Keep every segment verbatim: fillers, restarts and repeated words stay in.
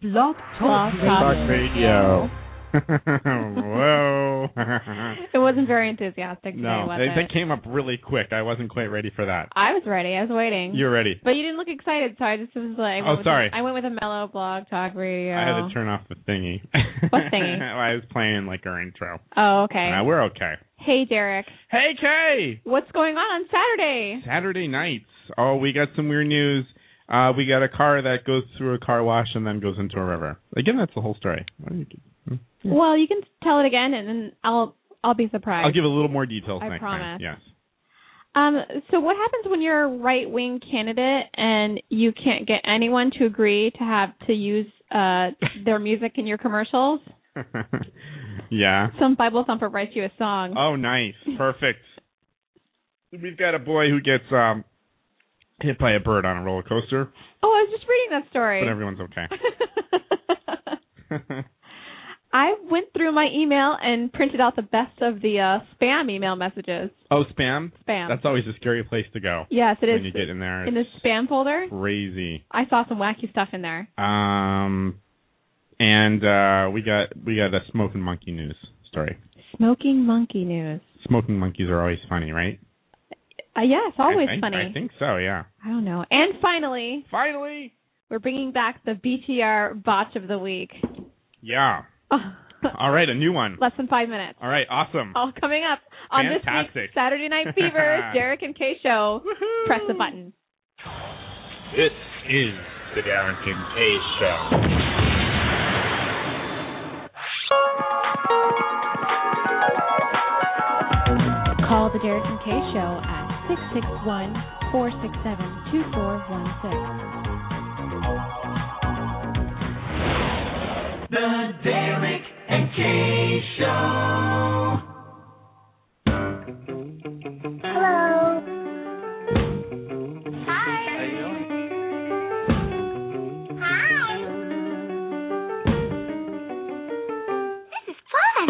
Blog Talk Talk Radio. Whoa. It wasn't very enthusiastic today, no, was they, it? they came up really quick. I wasn't quite ready for that. I was ready. I was waiting. You're ready. But you didn't look excited, so I just was like... I Oh, went with sorry. A, I went with a mellow Blog Talk Radio. I had to turn off the thingy. What thingy? I was playing like our intro. Oh, okay. Uh, we're okay. Hey, Derek. Hey, Kay. What's going on on Saturday? Saturday nights. Oh, we got some weird news. Uh, we got a car that goes through a car wash and then goes into a river. Again, that's the whole story. Yeah. Well, you can tell it again, and then I'll I'll be surprised. I'll give a little more details I next promise. time. Yes. Um. So what happens when you're a right-wing candidate and you can't get anyone to agree to have to use uh their music in your commercials? Yeah. Some Bible thumper writes you a song. Oh, nice. Perfect. We've got a boy who gets um hit by a bird on a roller coaster. Oh, I was just reading that story. But everyone's okay. I went through my email and printed out the best of the uh, spam email messages. Oh, spam? Spam. That's always a scary place to go. Yes, it when is. When you get in there. In the spam folder? Crazy. I saw some wacky stuff in there. Um, and uh, we got we got a smoking monkey news story. Smoking monkey news. Smoking monkeys are always funny, right? Uh, yeah, it's always I, I, funny. I think so, yeah. I don't know. And finally, finally, we're bringing back the B T R Botch of the Week. Yeah. All right, a new one. Less than five minutes. All right, awesome. All coming up on Fantastic. This week's Saturday Night Fever, Derek and Kay Show. Woohoo. Press the button. This is the Derek and Kay Show. Call the Derek and Kay Show at six six one, four six seven, two four one six. The Derek and Kay Show. Hello. Hi. How you doing? Hi. This is fun.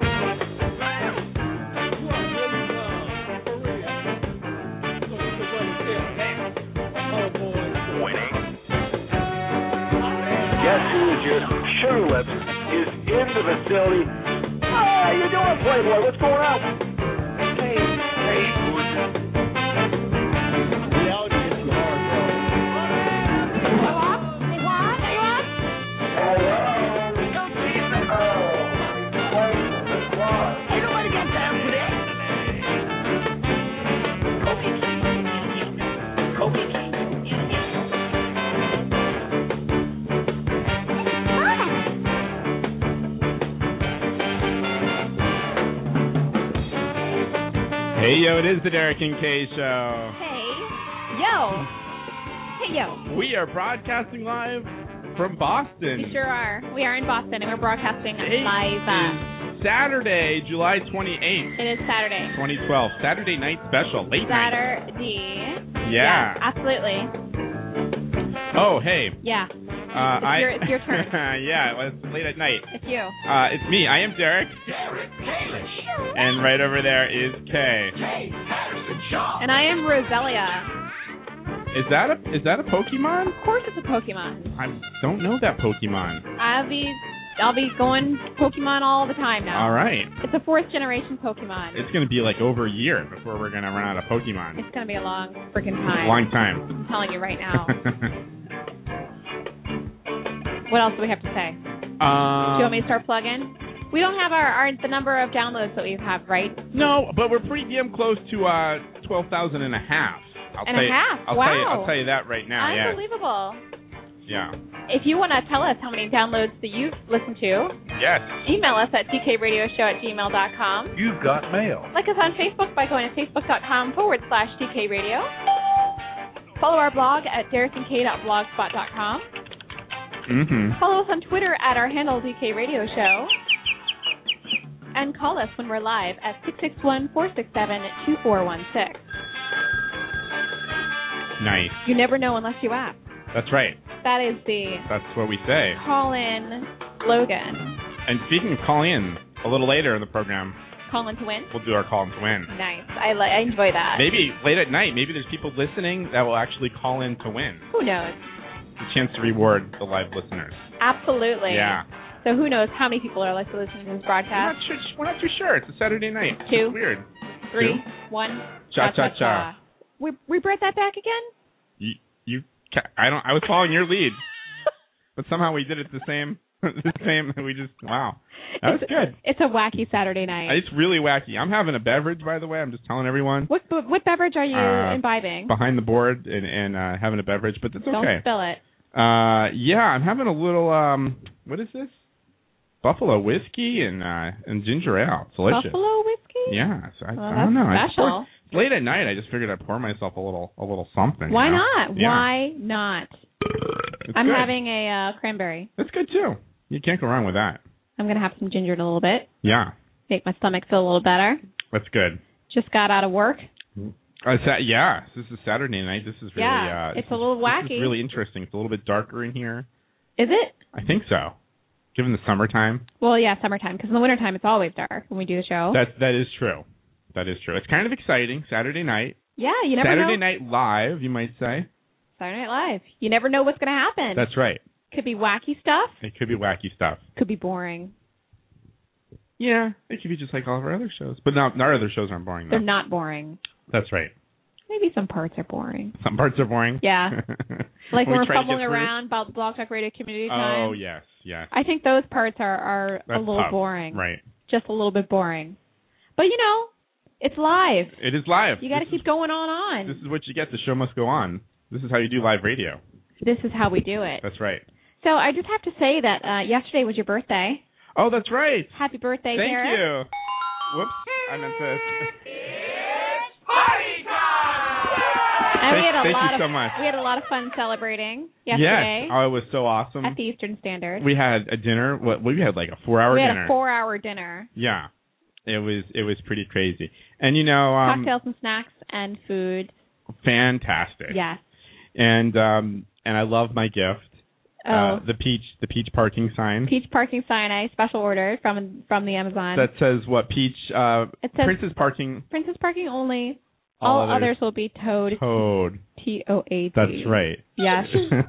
Guess who's your sugar lips is in the facility. Hey, how you doing, Playboy? What's going on? Hey, hey, reality is too hard, bro. Hey, what? Hey, what? Hey, what? Ain't nobody got time for that. Kobe King. Hey, yo, it is the Derek and Kay Show. Hey. Yo. Hey, yo. We are broadcasting live from Boston. We sure are. We are in Boston, and we're broadcasting It live. is Saturday, July twenty-eighth, It is Saturday. twenty twelve. Saturday night special, late night. Saturday. Yeah. Absolutely. Oh, hey. Yeah. Uh, It's I, your- it's your turn. Yeah, it was late at night. It's you. Uh, it's me. I am Derek. Derek Kalish. And right over there is Kay. Kay Patterson Shaw. And I am Roselia. Is that a is that a Pokemon? Of course it's a Pokemon. I don't know that Pokemon. I'll be I'll be going Pokemon all the time now. All right. It's a fourth generation Pokemon. It's going to be like over a year before we're going to run out of Pokemon. It's going to be a long freaking time. Long time. I'm telling you right now. What else do we have to say? um, Do you want me to start plugging? We don't have our, our the number of downloads that we have, right? No, but we're pretty damn close to uh, twelve thousand and a half. I'll And tell a you, half? I'll Wow. Tell you, I'll tell you that right now. Unbelievable. Yeah. If you want to tell us how many downloads that you've listened to, Yes. email us at tkradioshow at gmail dot com. You've got mail. Like us on Facebook by going to facebook.com forward slash tkradio. Follow our blog at derekandk dot blogspot dot com. Mm-hmm. Follow us on Twitter at our handle D K Radio Show. And call us when we're live at six six one, four six seven, two four one six. Nice. You never know unless you ask. That's right. That is the That's what we say. call-in slogan. And speaking of call in, a little later in the program, Call in to win? we'll do our call in to win. Nice. I, li- I enjoy that. Maybe late at night, maybe there's people listening that will actually call in to win. Who knows? a chance to reward the live listeners. Absolutely. Yeah. So who knows how many people are like listening to this We're not, broadcast? sure, we're not too sure. It's a Saturday night. Two. It's weird. Three, Two. one. Cha cha cha. We we brought that back again? You, you, ca- I don't. I was following your lead, but somehow we did it the same. The same. We just wow. That was it's, good. It's a wacky Saturday night. It's really wacky. I'm having a beverage, by the way. I'm just telling everyone. What what beverage are you Uh, imbibing? Behind the board and, and uh, having a beverage, but it's Don't okay. spill it. Uh, yeah, I'm having a little. Um, what is this? Buffalo whiskey and uh, and ginger ale. It's delicious. Buffalo whiskey? Yeah. So I, Well, I don't know. that's I just special. poured- it's late at night. I just figured I'd pour myself a little a little something. Why you know? not? Yeah. Why not? It's I'm good. having a uh, cranberry. That's good too. You can't go wrong with that. I'm going to have some ginger in a little bit. Yeah, Make my stomach feel a little better. that's good. Just got out of work. Uh, sa- yeah, this is Saturday night. This is really. Yeah, uh, it's this a is- little This wacky. is really interesting. It's a little bit darker in here. Is it? I think so. Given the summertime. Well, yeah, summertime, because in the wintertime it's always dark when we do the show. That that is true. That is true. It's kind of exciting. Saturday night. yeah, you never Saturday know. Night Live, you might say. Saturday Night Live. You never know what's going to happen. That's right. Could be wacky stuff. It could be wacky stuff. Could be boring. Yeah, it could be just like all of our other shows. But no, our other shows aren't boring, though. They're not boring. That's right. Maybe some parts are boring. Some parts are boring. Yeah. Like When when we we're try to fumbling get through. around about the Blog Talk Radio community time. Oh, yes, yes. I think those parts are, are a That's little tough. boring. Right. Just a little bit boring. But, you know, it's live. It is live. You got to This keep is- going on on. This is what you get. The show must go on. This is how you do live radio. This is how we do it. That's right. So I just have to say that uh, yesterday was your birthday. Oh, that's right. Happy birthday, Thank Derek. you. Whoops. I meant this. And we Thank- had a thank lot you of so much. we had a lot of fun celebrating yesterday Yes. Oh, it was so awesome. at the Eastern Standard. We had a dinner. What we had like a four-hour We had dinner. a four-hour dinner. Yeah, it was it was pretty crazy. And you know, um, Cocktails and snacks and food. fantastic. Yes. And um, and I love my gift. Oh, Uh, the peach the peach parking sign peach parking sign I special ordered from from the Amazon. that says what peach uh, It says- Princess parking. Princess parking only. All All, others- others will be towed. Code. T O A T. That's right. Yes.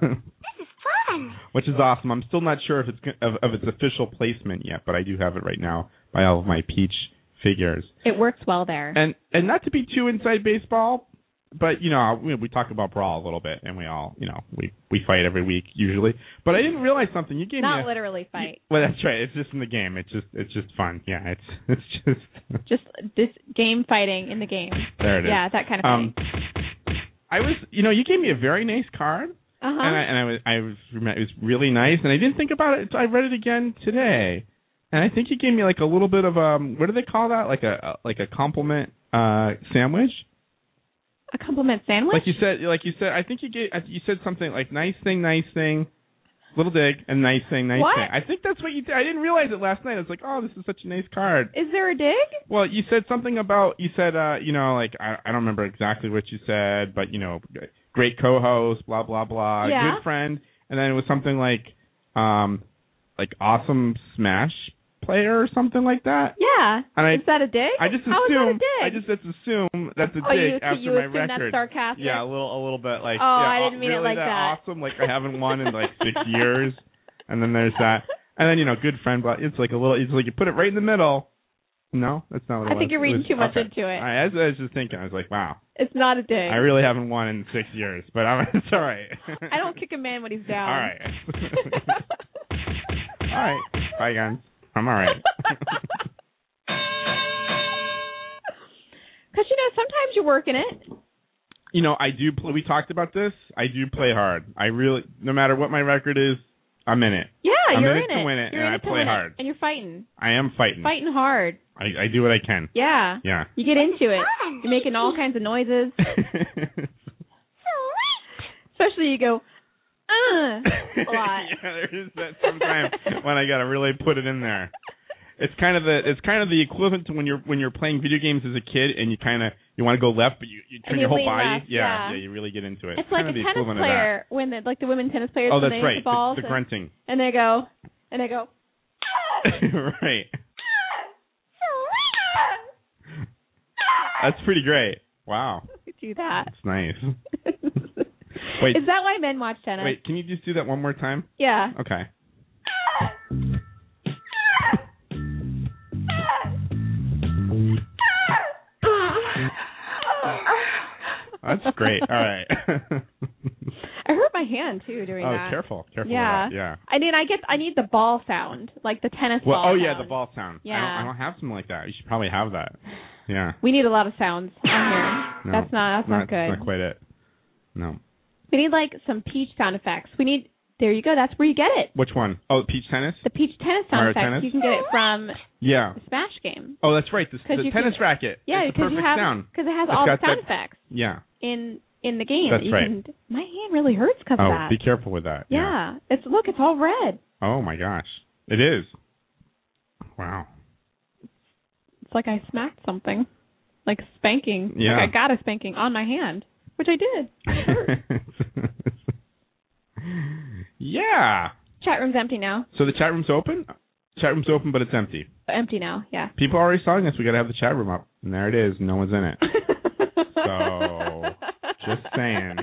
Which is awesome. I'm still not sure if it's go- of, of its official placement yet, but I do have it right now by all of my peach figures. It works well there. And and not to be too inside baseball, but you know we, we talk about brawl a little bit, and we all you know we, we fight every week usually. But I didn't realize something. You gave Not me a, literally fight. Well, that's right. It's just in the game. It's just it's just fun. Yeah, it's it's just Just this game fighting in the game. there it is. Yeah, that kind of Um, thing. I was you know you gave me a very nice card. Uh huh. And I and I was I was it was really nice, and I didn't think about it. So I read it again today, and I think you gave me like a little bit of um what do they call that? Like a, a like a compliment uh sandwich. A compliment sandwich. Like you said, like you said, I think you gave you said something like nice thing, nice thing, little dig, and nice thing, nice What? thing. I think that's what you did. I didn't realize it last night. I was like, oh, this is such a nice card. Is there a dig? Well, you said something about you said uh you know like I I don't remember exactly what you said, but you know great co-host, blah blah blah, Yeah. good friend, and then it was something like um like awesome Smash player or something like that. Yeah. And I is that a dig? I just How is that a assume dig? I just just assume that's a Oh, dig you- after you my assume record. that's sarcastic? Yeah, a little a little bit like Oh, yeah, I aw- didn't mean it really like that. awesome like I haven't won in like six years, and then there's that, and then you know good friend, but it's like a little it's like you put it right in the middle. No, that's not what it I was. think you're It reading was- too much okay. into it. All right, as I was just thinking, I was like, wow, It's not a dig. I really haven't won in six years, but I'm, it's all right. I don't kick a man when he's down. All right. All right. Bye, guys. I'm all right. Because, you know, sometimes you're working it. You know, I do play, we talked about this. I do play hard. I really, no matter what my record is, I'm in it. Yeah, I'm you're in it in to it. win it, You're and in I it to play win it. hard. And you're fighting. I am fighting. Fighting hard. I, I do what I can. Yeah. Yeah. You get into it. You're making all kinds of noises. Especially you go, uh, a lot. Yeah, there is that sometimes when I gotta really put it in there. It's kind of the it's kind of the equivalent to when you're when you're playing video games as a kid and you kind of you want to go left but you, you turn And your you whole lean body. left, yeah, yeah. you really get into it. It's like kind a of the tennis equivalent of that. player when the, like the women tennis players Oh, when that's they right. hit the balls The, the and, grunting. and they go and they go. Right. That's pretty great. Wow. Do that. That's nice. Wait. Is that why men watch tennis? Wait, can you just do that one more time? Yeah. Okay. That's great. All right. I hurt my hand too doing oh, that. careful, careful. Yeah. With that. Yeah. I mean, I get, I need the ball sound, like the tennis Well, ball. oh yeah, sound. the ball sound. Yeah. I don't, I don't have something like that. You should probably have that. Yeah. We need a lot of sounds on here. No, that's not. That's not, not good. That's not quite it. No. We need like some peach sound effects. We need. There you go. That's where you get it. Which one? Oh, Peach Tennis? The peach tennis sound Mario effects. Tennis? You can get it from Yeah. the Smash game. Oh, that's right. The, the you tennis can, racket. Yeah, it's the because you perfect have sound. because it has It's all the got sound that- effects Yeah. in in the game. That's you right. Can, my hand really hurts because Oh, of that. be careful with that. yeah. Yeah. It's look. It's all red. Oh my gosh. It is. Wow. It's like I smacked something, like spanking. Yeah. Like I got a spanking on my hand, which I did. It hurt. Yeah. Chat room's empty now. So the chat room's open? Chat room's open, but it's empty. Empty now. Yeah. People are already telling us we got to have the chat room up. And there it is. No one's in it. So, just saying.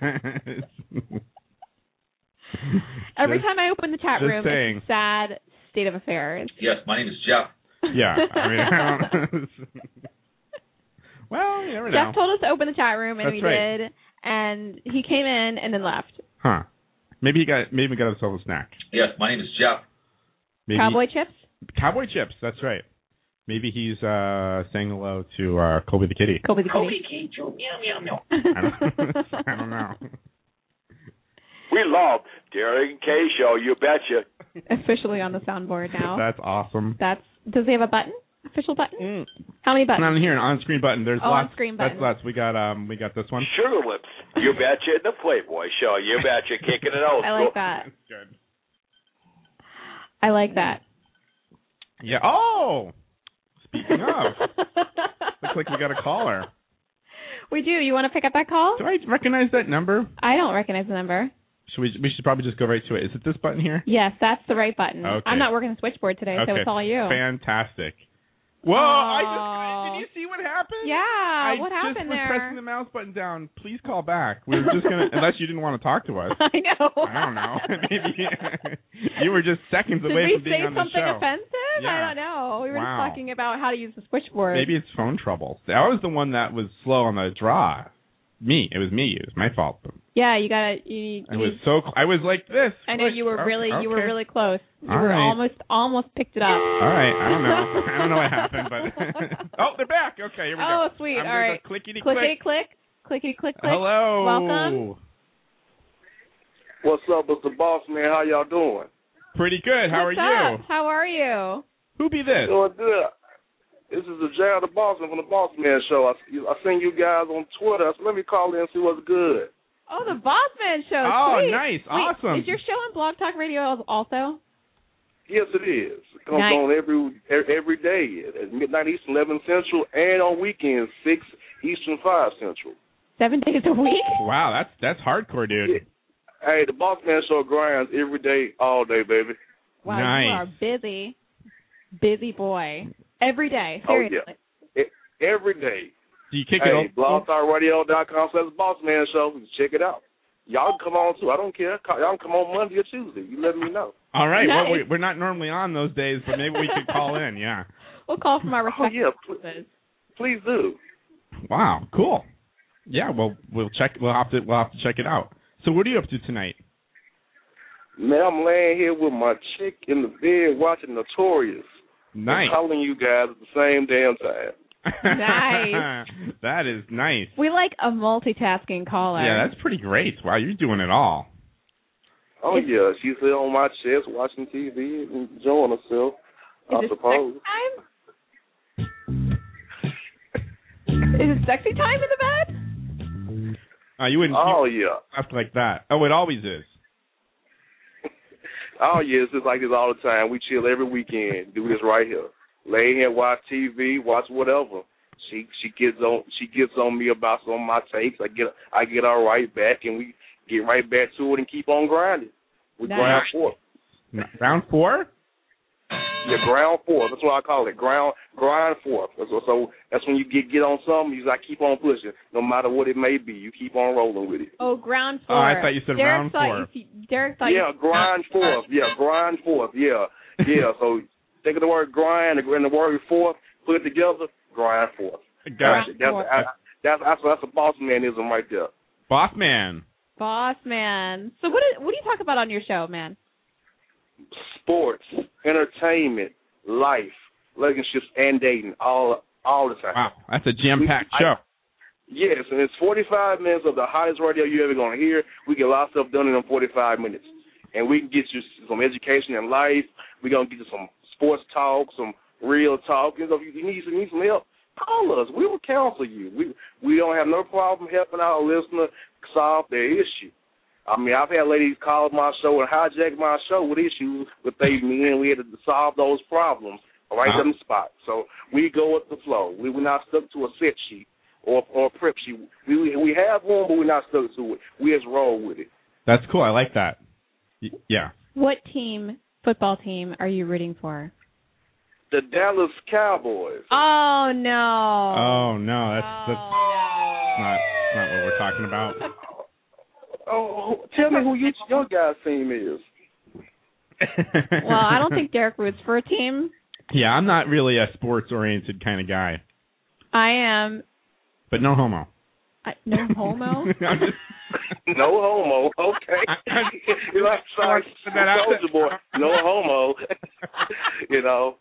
Every Just- time I open the chat just room, saying. it's a sad state of affairs. Yes, my name is Jeff. Yeah. I mean, I don't, well, you never know. Jeff told us to open the chat room, and That's we right. did. And he came in and then left. Huh. Maybe he got maybe he got himself a snack. Yes, my name is Jeff. Maybe, Cowboy chips? Cowboy chips, that's right. Maybe he's uh, saying hello to uh, Kobe the kitty. Kobe the Kobe kitty. Keith, meow, meow, meow. I don't, I don't know. We love Derek and Kay Show, you betcha. Officially on the soundboard now. That's awesome. That's. Does he have a button? Official button? Mm. How many buttons? Not in here, an on-screen button. There's Oh, lots. on-screen That's button. lots. We got um, we got this one. Sugar Lips, you betcha, and the Playboy Show, you betcha, kicking it old I like that. That's good. I like that. Yeah. Oh, speaking of, looks like we got a caller. We do. You want to pick up that call? Do I recognize that number? I don't recognize the number. Should we? We should probably just go right to it. Is it this button here? Yes, that's the right button. Okay. I'm not working the switchboard today, so Okay. it's all you. Fantastic. Whoa! I just did you see what happened? Yeah, I what just happened was there? pressing the mouse button down. Please call back. We were just gonna, unless you didn't want to talk to us. I know. I don't know. Maybe you were just seconds Did away we from being say on the something show. offensive? Yeah. I don't know. We were Wow. just talking about how to use the switchboard. Maybe it's phone trouble. I was the one that was slow on the draw. Me. It was me. It was my fault. Yeah, you gotta. You, I you, was so. Cl- I was like this. I know you were Okay, really. You were okay. really close. You All were right. almost almost picked it up. All right. I don't know. I don't know what happened, but oh, they're back. Okay, here we Oh, go. sweet. I'm All gonna right. go clickety Clickety click. click. Clickety click click. Hello. Welcome. What's up, Mister Boss Man? How y'all doing? Pretty good. How What's are up? How are you? you? Who be this? Doing good. This is the Jared the Boss Man from the Boss Man Show. I, I seen you guys on Twitter. So let me call in and see what's good. Oh, the Bossman Show. Oh, Sweet. nice. Wait, Awesome. Is your show on Blog Talk Radio also? Yes, it is. It comes Nice. on every every day at midnight Eastern, eleven Central, and on weekends, six Eastern, five Central. Seven days a week? Wow, that's that's hardcore, dude. Hey, the Boss Man Show grinds every day, all day, baby. Wow, Nice. you are busy. Busy boy. Every day. Oh, Seriously. yeah. E- every day. Do you kick Hey, it off? blog talk radio dot com slash Boss Man Show. Check it out. Y'all can come on, too. I don't care. Y'all can come on Monday or Tuesday. You let me know. All right. Nice. Well, we, we're not normally on those days, but maybe we could call in. Yeah. We'll call from our Oh, respective yeah. Pl- offices. please do. Wow. Cool. Yeah. Well, we'll check. We'll have to. We'll have to check it out. So, what are you up to tonight? Man, I'm laying here with my chick in the bed watching Notorious. Nice. I'm calling you guys at the same damn time. Nice. That is nice. We like a multitasking caller. Yeah, that's pretty great. Wow, you're doing it all. Oh, Is- yeah. She's here on my chest watching T V and enjoying herself, Is I it suppose. sexy time? Is it sexy time in the bed? Uh, you wouldn't Oh, you yeah. laugh like that. Oh, it always is. Oh, yeah. It's just like this all the time. We chill every weekend. Do this right here. Lay here, watch T V, watch whatever. She she gets on she gets on me about some of my takes. I get I get her right back, and we get right back to it and keep on grinding. We Nice. grind forth. N- Round four? Yeah, ground force. That's what I call it. Ground grind forth. So, so that's when you get get on something. You like keep on pushing, no matter what it may be. You keep on rolling with it. Oh, ground Oh, forth. I thought you said Derek round thought four. You, Derek thought Yeah, you grind forth. Yeah, grind forth. Yeah, yeah. So think of the word grind and the word forth. Put it together. Grind forth. Got That's it. that's, that's, that's, that's, that's a boss manism right there. Boss man. Boss man. So what do, what do you talk about on your show, man? Sports, entertainment, life, relationships, and dating, all all the time. Wow, that's a jam-packed I- show. Yes, and it's forty-five minutes of the hottest radio you're ever going to hear. We get a lot of stuff done in them forty-five minutes. And we can get you some education in life. We're going to get you some sports talk, some real talk. You know, if you need some, need some help, call us. We will counsel you. We we don't have no problem helping our listener solve their issue. I mean, I've had ladies call my show and hijack my show with issues with they me, and we had to solve those problems right Uh-huh. on the spot. So we go with the flow. We were not stuck to a set sheet or or a prep sheet. We we have one, but we're not stuck to it. We just roll with it. That's cool. I like that. Y- yeah. What team, football team, are you rooting for? The Dallas Cowboys. Oh no. Oh no, that's that's oh, not not what we're talking about. Oh, tell me who your, your guys' team is. no. Well, I don't think Derek roots for a team. Yeah, I'm not really a sports-oriented kind of guy, I am. but no homo. I, no homo. I'm just, No homo, okay. You know, sorry, Put that out soldier boy. No homo. You know.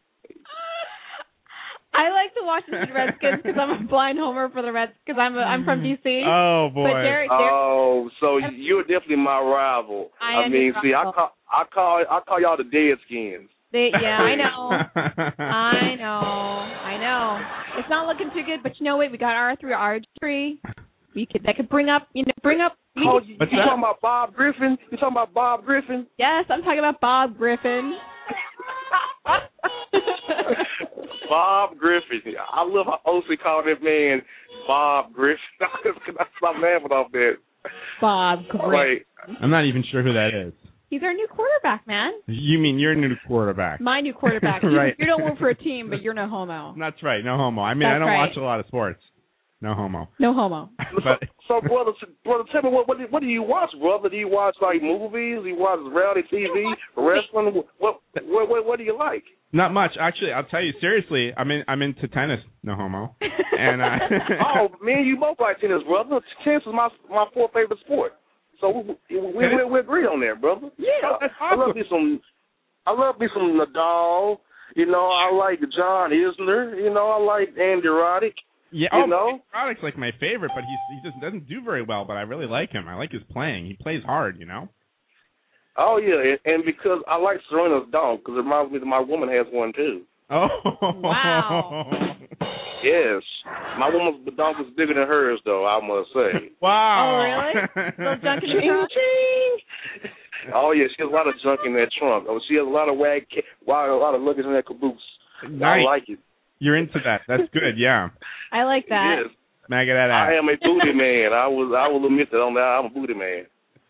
I like the Washington Redskins because I'm a blind homer for the Reds because I'm a, I'm from D C. oh boy. But Derek, Derek, Oh, so you're definitely my rival. I am mean, your see, I rival. call I call I call y'all the Deadskins. they, yeah, I know. I know. I know. It's not looking too good, but you know what? We got R three, R three. We could that could bring up, you know, bring up. we Oh, could- you, you What's that? talking about Bob Griffin? You talking about Bob Griffin? yes, I'm talking about Bob Griffin. Bob Griffin. I love how O C called that man Bob Griffin. That's my man off that. Bob Griffin. Wait, I'm not even sure who that is. He's our new quarterback, man. You mean your new quarterback? My new quarterback. You- Right. You don't work for a team, but you're no homo. That's right. No homo. I mean, I That's don't right. watch a lot of sports. No homo. No homo. But so brother, brother, tell me what what do, what do you watch, brother? Do you watch like movies? Do you watch reality T V, wrestling? What what what, what do you like? not much. Actually, I'll tell you seriously. I'm in. I'm into tennis. No homo. And uh, Oh, me and you both like tennis, brother. Tennis is my my fourth favorite sport. So we we, we, we agree on that, brother. Yeah, that's I love me some. I love me some Nadal. You know, I like John Isner. You know, I like Andy Roddick. yeah. You Oh, know? Roddick's like my favorite, but he's he just doesn't do very well. But I really like him. I like his playing. He plays hard. You know. Oh yeah, and, and because I like Serena's dog, because it reminds me that my woman has one too. Oh. Wow. Yes, my woman's dog is bigger than hers, though. I must say. Wow. Oh, really? Little junk in the Ching, trunk? ching. Oh yeah, she has a lot of junk in that trunk. Oh, she has a lot of wag, wow, a lot of luggage in that caboose. Nice. I like it. You're into that. That's good. Yeah. I like that. Yes, Maggot that I ass. am a booty man. I was, I will admit that on that. I'm a booty man.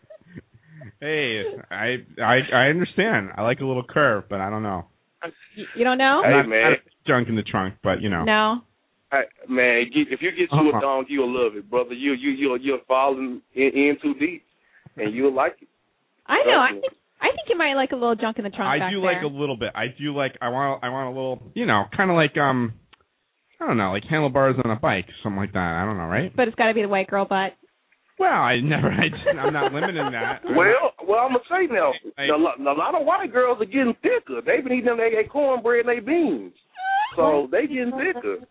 Hey, I I I understand. I like a little curve, but I don't know. You, you don't know? Hey, Not- man. not junk in the trunk, but you know. No. Hey, man, get, if you get you Uh-huh. a dog, you'll love it, brother. You you you you're falling in, in too deep, and you'll like it. I know. I Definitely. think I think you might like a little junk in the trunk I back do there. like a little bit. I do like. I want. I want a little. You know, kind of like um, I don't know, like handlebars on a bike, something like that. I don't know, right? But it's got to be the white girl butt. Well, I never. I, I'm not limiting that. I'm Well, well, I'm gonna say now, Hey. a lot, a lot of white girls are getting thicker. They've been eating them they, they cornbread and they beans, so they getting thicker.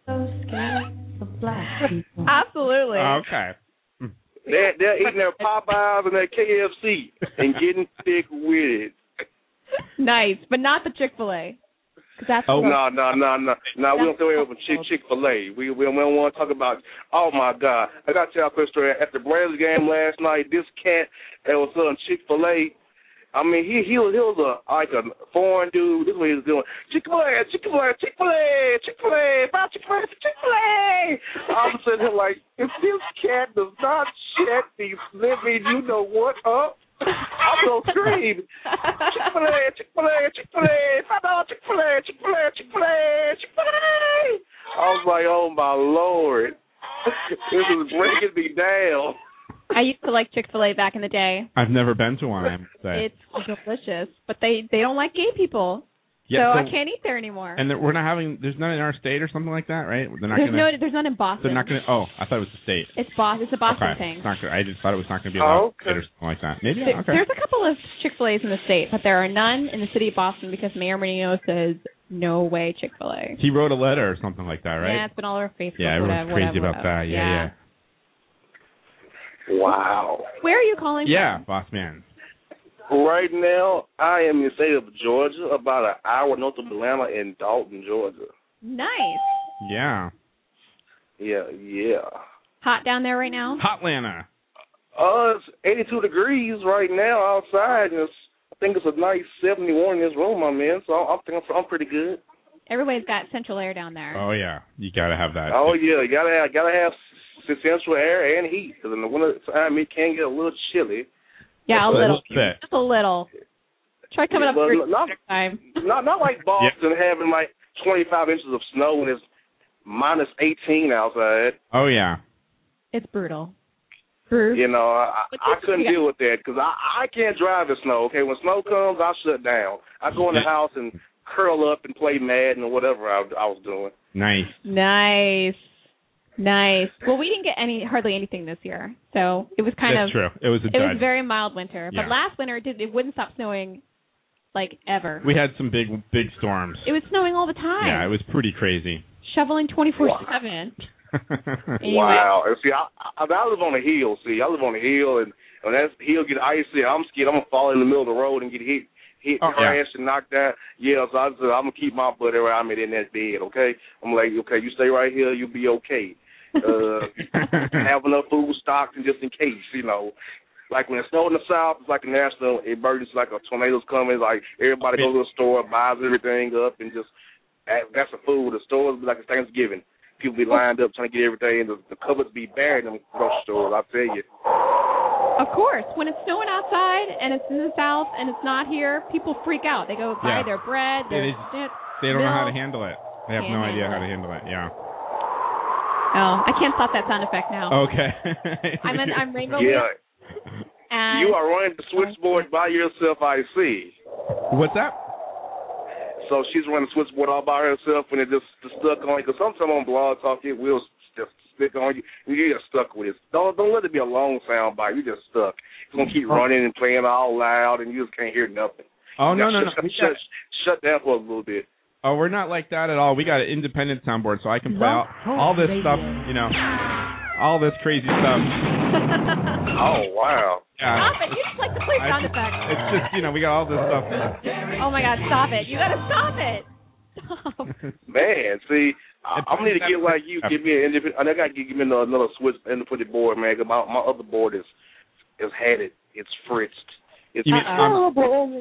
Absolutely. not- okay. They're, they're eating their Popeyes and their K F C and getting thick with it. Nice, but not the Chick-fil-A. 'Cause that's Oh, No, no, no, no, no. We don't throw it over Chick Chick Fil A. We we don't want to talk about. Oh my God! I got to tell you a quick story. At the Braves game last night, this cat that was selling Chick Fil A. I mean, he he was he was a like a foreign dude. This is what he was doing. Chick Fil A, Chick Fil A, Chick Fil A, Chick Fil A, buy Chick Fil A, Chick Fil A. I was sitting here like, if this cat does not shut these slippers, you know what up? I'm gonna scream. Chick Fil A, Chick Fil A, Chick Fil A, five dollar Chick Fil A, Chick like, oh my Lord, this is breaking me down. I used to like Chick-fil-A back in the day. I've never been to one, I have to say. It's delicious, but they, they don't like gay people. Yeah, so, so I can't eat there anymore. And we're not having, there's none in our state or something like that, right? They're not there's gonna, no, there's none in Boston. They're not going to, oh, I thought it was the state. It's Boston. It's a Boston okay. thing. It's not gonna, I just thought it was not going to be allowed Oh, okay. or something like that. Maybe, There, okay. There's a couple of Chick-fil-A's in the state, but there are none in the city of Boston because Mayor Menino says, no way Chick-fil-A. He wrote a letter or something like that, right? Yeah, it's been all over Facebook. Yeah, everyone's whatever, crazy whatever, about that. Yeah, yeah. yeah. Wow. Where are you calling Yeah, from? boss man. Right now, I am in the state of Georgia, about an hour north of Atlanta in Dalton, Georgia. Nice. Yeah. Yeah, yeah. Hot down there right now? Hotlanta. Uh, it's eighty-two degrees right now outside, and it's, I think it's a nice seventy-one in this room I'm in, so I'm thinking I'm pretty good. Everybody's got central air down there. Oh, yeah. You got to have that. Oh yeah, you gotta have, gotta have central air and heat, because in the winter time it can get a little chilly. Yeah, a Just a little. bit. Just a little. Try coming Yeah, up but here not- next time. Not not like Boston having like twenty-five inches of snow when it's minus eighteen outside. Oh, yeah. It's brutal. Brutal. You know, I, But I this- couldn't yeah. deal with that because I, I can't drive in snow. Okay, when snow comes, I shut down. I go in the house and curl up and play Madden or whatever I, I was doing. Nice. Nice. Nice. Well, we didn't get any hardly anything this year, so it was kind That's of true. It was a it dud. was a very mild winter. Yeah. But last winter it did it wouldn't stop snowing like ever. We had some big, big storms. It was snowing all the time. Yeah, it was pretty crazy. Shoveling twenty-four seven. Anyway. Wow. And see, I, I, I live on a hill. See, I live on a hill, and when that hill get icy, I'm scared I'm gonna fall in the middle of the road and get hit, hit, Oh, yeah. crash, and knocked out. Yeah, so I said I'm gonna keep my butt where I'm at in that bed. Okay, I'm like, okay, you stay right here, you'll be okay. Uh, have enough food stocked, and just in case, you know. Like when it snowed in the South, it's like a national emergency, like a tornado's coming. Like everybody goes to the store, buys everything up, and just that's the food. The stores be like it's Thanksgiving. People be lined up trying to get everything, and the, the cupboards be bare in them grocery stores. I tell you. Of course, when it's snowing outside and it's in the South and it's not here, people freak out. They go buy Yeah. their bread, their It is- chips, They don't know how to milk. handle it. They have Can't no idea how handle to handle it. Yeah. Oh, I can't stop that sound effect now. Okay. I'm an, I'm Rainbow Yeah, Leaf, and you are running the switchboard by yourself. I see. What's that? So she's running the switchboard all by herself, and it just, just stuck on you. Because sometimes on Blog Talk, it will just stick on you, and you get stuck with it. Don't don't let it be a long sound bite. You just stuck. It's gonna keep running and playing all loud, and you just can't hear nothing. Oh, no, Now, no, no. shut, We shut, got- shut down for a little bit. Oh, we're not like that at all. We got an independent soundboard, so I can play all, all this stuff, you know, all this crazy stuff. Oh wow! Yeah. Stop it! You just like to play sound I- effects. It's just, you know, we got all this stuff. Oh my God! Stop it! You gotta stop it. Stop. Man, see, I, I'm gonna need to get like you. Give me an independent. I gotta give me another, another switch independent board, man. 'Cause my my other board is is had it. It's fritzed. It's You mean, um, terrible.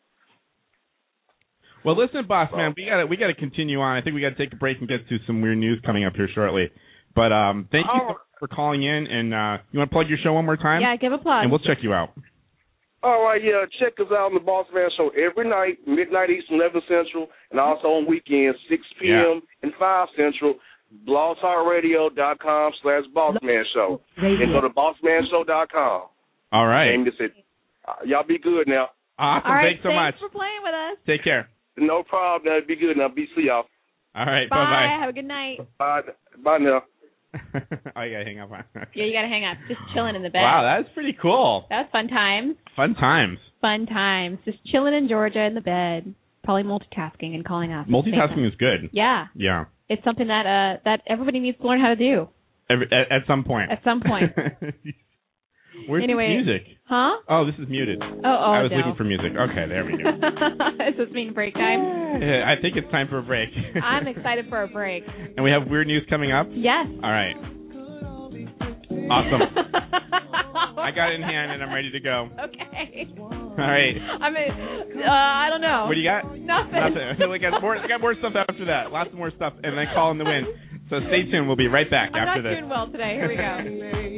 Well, listen, boss man, we got to we got to continue on. I think we got to take a break and get to some weird news coming up here shortly. But um, thank you Oh. for, for calling in. And uh, you want to plug your show one more time? Yeah, give a plug. And we'll check you out. All right, yeah. Check us out on the Boss Man Show every night, midnight Eastern, eleven Central, and also on weekends, six p.m. and five Central. blog talk radio dot com slash Boss Man Show, and go to boss man show dot com. All right. And just it. Uh, y'all be good now. Awesome. All right, Thanks so much. for playing with us. Take care. No problem. Now be good now. Be see y'all. All right. Bye. Bye Have a good night. Bye. Bye now. bye. oh, you gotta hang up on. Yeah, you gotta hang up. Just chilling in the bed. Wow, that's pretty cool. That was fun times. Fun times. Fun times. Just chilling in Georgia in the bed, probably multitasking and calling us. Multitasking is good. Yeah, Yeah. it's something that uh that everybody needs to learn how to do Every, at, at some point. at some point. Where's Anyway. the music? Huh? Oh, this is muted. Oh, oh, I was no. looking for music. Okay, there we go. Does this mean break time? Yeah, I think it's time for a break. I'm excited for a break. And we have weird news coming up? Yes. All right. Awesome. I got it in hand and I'm ready to go. Okay. All right. I mean, uh, I don't know. What do you got? Nothing. Nothing. We got more, we got more stuff after that. Lots more stuff. And then call in the win. So stay tuned. We'll be right back I'm after not this. doing well today. Here we go.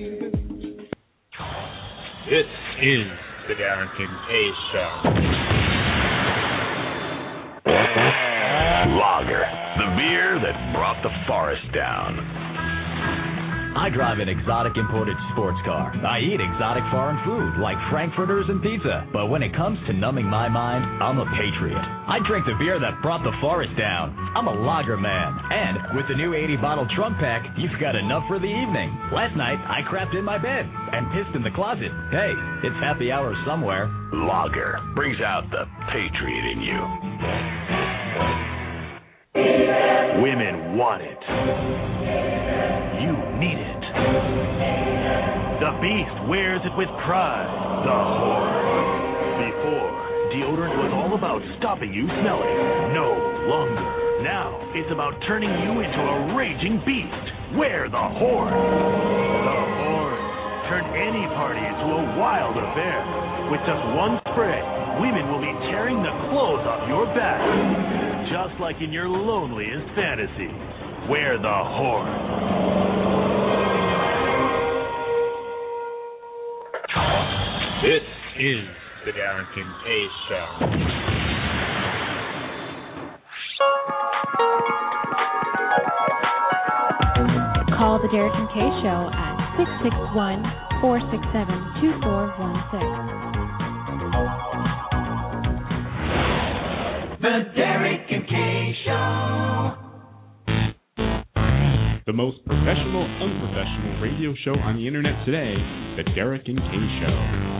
This is the Darrington K Show. Lager, the beer that that brought the forest down. I drive an exotic imported sports car. I eat exotic foreign food like frankfurters and pizza. But when it comes to numbing my mind, I'm a patriot. I drink the beer that brought the forest down. I'm a lager man. And with the new eighty bottle Trump pack, you've got enough for the evening. Last night, I crapped in my bed and pissed in the closet. Hey, it's happy hour somewhere. Lager brings out the patriot in you. Women want it. You need it. The beast wears it with pride. The Horde. Before, deodorant was all about stopping you smelling. No longer. Now, it's about turning you into a raging beast. Wear the Horde. The Horde. Turn any party into a wild affair. With just one spray, women will be tearing the clothes off your back. Just like in your loneliest fantasy. Wear the Horde. This is the Darren Kincaid Show. Call the Derek and Kay Show at six six one, four six seven, two four one six. The Derek and Kay Show. The most professional, unprofessional radio show on the internet today, The Derek and Kay Show.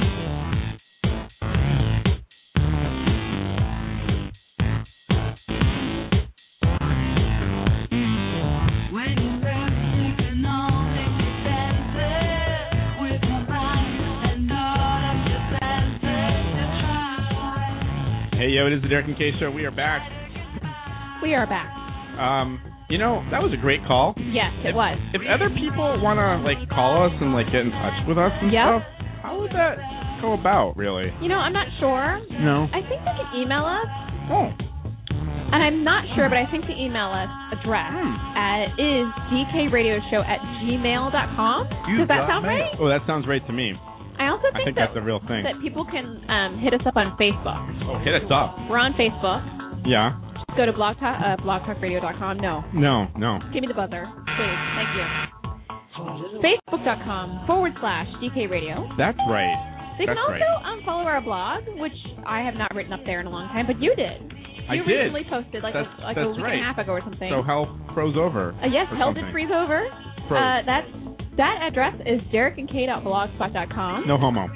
Hey, yo, it is The Derek and Kay Show. We are back. We are back. Um... You know, that was a great call. Yes, it if, was. If other people want to, like, call us and, like, get in touch with us and yep. stuff, how would that go about, really? You know, I'm not sure. No. I think they can email us. Oh. And I'm not sure, but I think the email us address hmm. uh, is dkradioshow at gmail dot com. Does that sound mail. right? Oh, that sounds right to me. I also think, I think that, that's a real thing. that people can um, hit us up on Facebook. Oh, hit us up. We're on Facebook. Yeah. Go to blog talk, uh, blog talk radio dot com. No. No, no. Give me the buzzer, please. Thank you. Facebook.com forward slash DKRadio. That's right. They That's can also right. um, follow our blog, which I have not written up there in a long time, but you did. I You did. recently posted like, that's, a, like that's a week right. and a half ago or something. So hell froze over. Uh, yes, hell did freeze over. Froze. Uh, that's, that address is derek and kay dot blogspot dot com. No homo.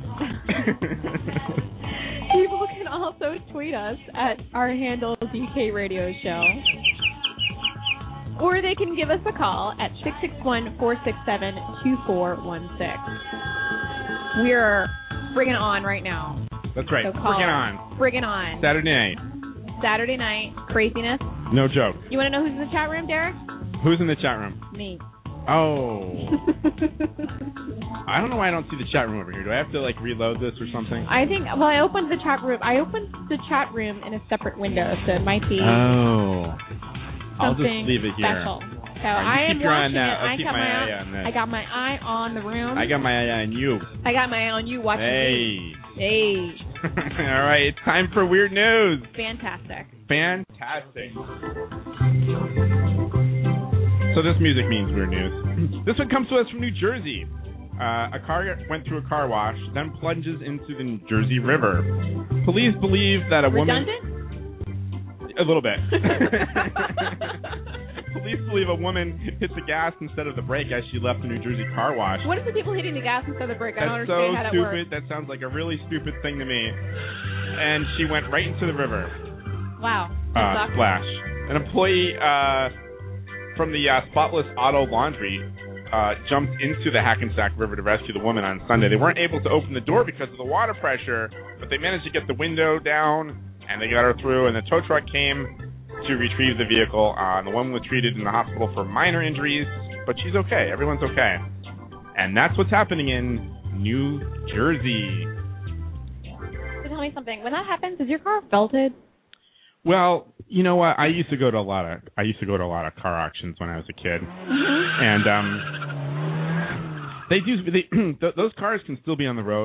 People can also tweet us at our handle D K Radio Show. Or they can give us a call at six six one, four six seven, two four one six. We're bringing on right now. That's right. So Bring it on. Bring it on. Saturday night. Saturday night. Craziness. No joke. You want to know who's in the chat room, Derek? Who's in the chat room? Me. Oh. I don't know why I don't see the chat room over here. Do I have to, like, reload this or something? I think, well, I opened the chat room. I opened the chat room in a separate window, so it might be Oh. I'll just something leave it here. special. So right, I am keep your eye on watching that. it. I'll I keep got my my eye eye on that. I got my eye on the room. I got my eye on you. I got my eye on you watching Hey. me. Hey. All right, it's time for Weird News. Fantastic. Fantastic. So this music means weird news. This one comes to us from New Jersey. Uh, a car went through a car wash, then plunges into the New Jersey River. Police believe that a woman... Redundant? A little bit. Police believe a woman hit the gas instead of the brake as she left the New Jersey car wash. What is the people hitting the gas instead of the brake? I don't That's so understand how that stupid. works. That sounds like a really stupid thing to me. And she went right into the river. Wow. Uh, That sucks. splash. An employee uh, from the uh, Spotless Auto Laundry uh, jumped into the Hackensack River to rescue the woman on Sunday. They weren't able to open the door because of the water pressure, but they managed to get the window down, and they got her through, and the tow truck came to retrieve the vehicle. Uh, the woman was treated in the hospital for minor injuries, but she's okay. Everyone's okay. And that's what's happening in New Jersey. So tell me something. When that happens, is your car belted? Well, you know what? I used to go to a lot of I used to go to a lot of car auctions when I was a kid, and um, they do they, th- those cars can still be on the road.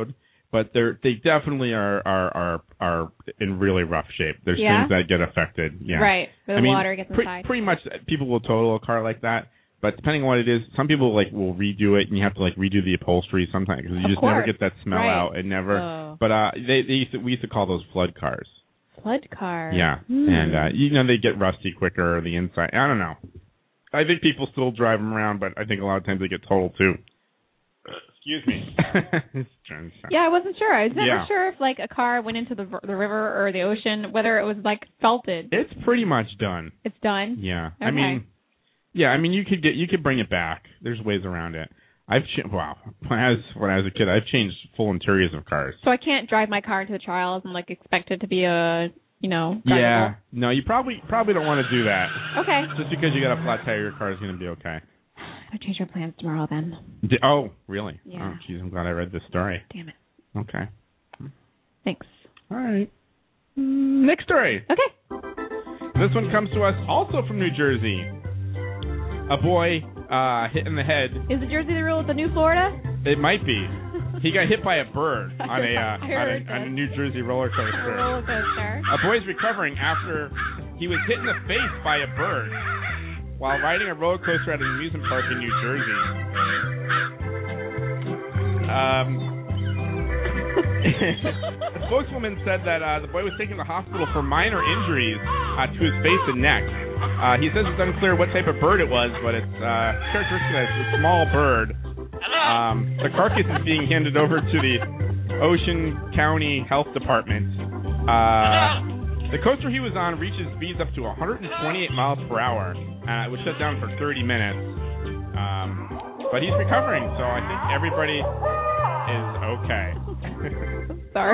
but they're they definitely are are are, are in really rough shape. There's Yeah? things that get affected. Yeah. Right. Where the I mean, water gets pre- inside. Pretty much, people will total a car like that. But depending on what it is, some people like will redo it, and you have to like redo the upholstery sometimes because you Of just never course. get that smell Right. out. It never. Oh. But uh, they they used to, we used to call those flood cars. Flood car. Yeah, Hmm. and uh, you know they get rusty quicker or the inside. I don't know. I think people still drive them around, but I think a lot of times they get totaled too. Excuse me. Yeah, I wasn't sure. I was never Yeah. sure if like a car went into the the river or the ocean, whether it was like salted. It's pretty much done. It's done. Yeah, Okay. I mean, yeah, I mean you could get you could bring it back. There's ways around it. I've cha- wow. When I was when I was a kid, I've changed full interiors of cars. So I can't drive my car into the trials and like expect it to be a you know. Yeah, drivable. no, you probably probably don't want to do that. Okay. Just because you got a flat tire, your car is going to be okay. I'll change our plans tomorrow then. D- oh, really? Yeah. Oh, jeez, I'm glad I read this story. Damn it. Okay. Thanks. All right. Mm, next story. Okay. This one comes to us also from New Jersey. A boy uh, hit in the head. Is the Jersey the real the new Florida? It might be. He got hit by a bird on a uh, I heard on, a, on a New Jersey roller coaster. A roller coaster. A boy's recovering after he was hit in the face by a bird while riding a roller coaster at an amusement park in New Jersey. Um, a spokeswoman said that uh, the boy was taken to the hospital for minor injuries uh, to his face and neck. Uh, he says it's unclear what type of bird it was, but it's uh, characteristic as a small bird. Um, the carcass is being handed over to the Ocean County Health Department. Uh, the coaster he was on reaches speeds up to one hundred twenty-eight miles per hour. Uh, it was shut down for thirty minutes. Um, but he's recovering, so I think everybody is okay. Sorry.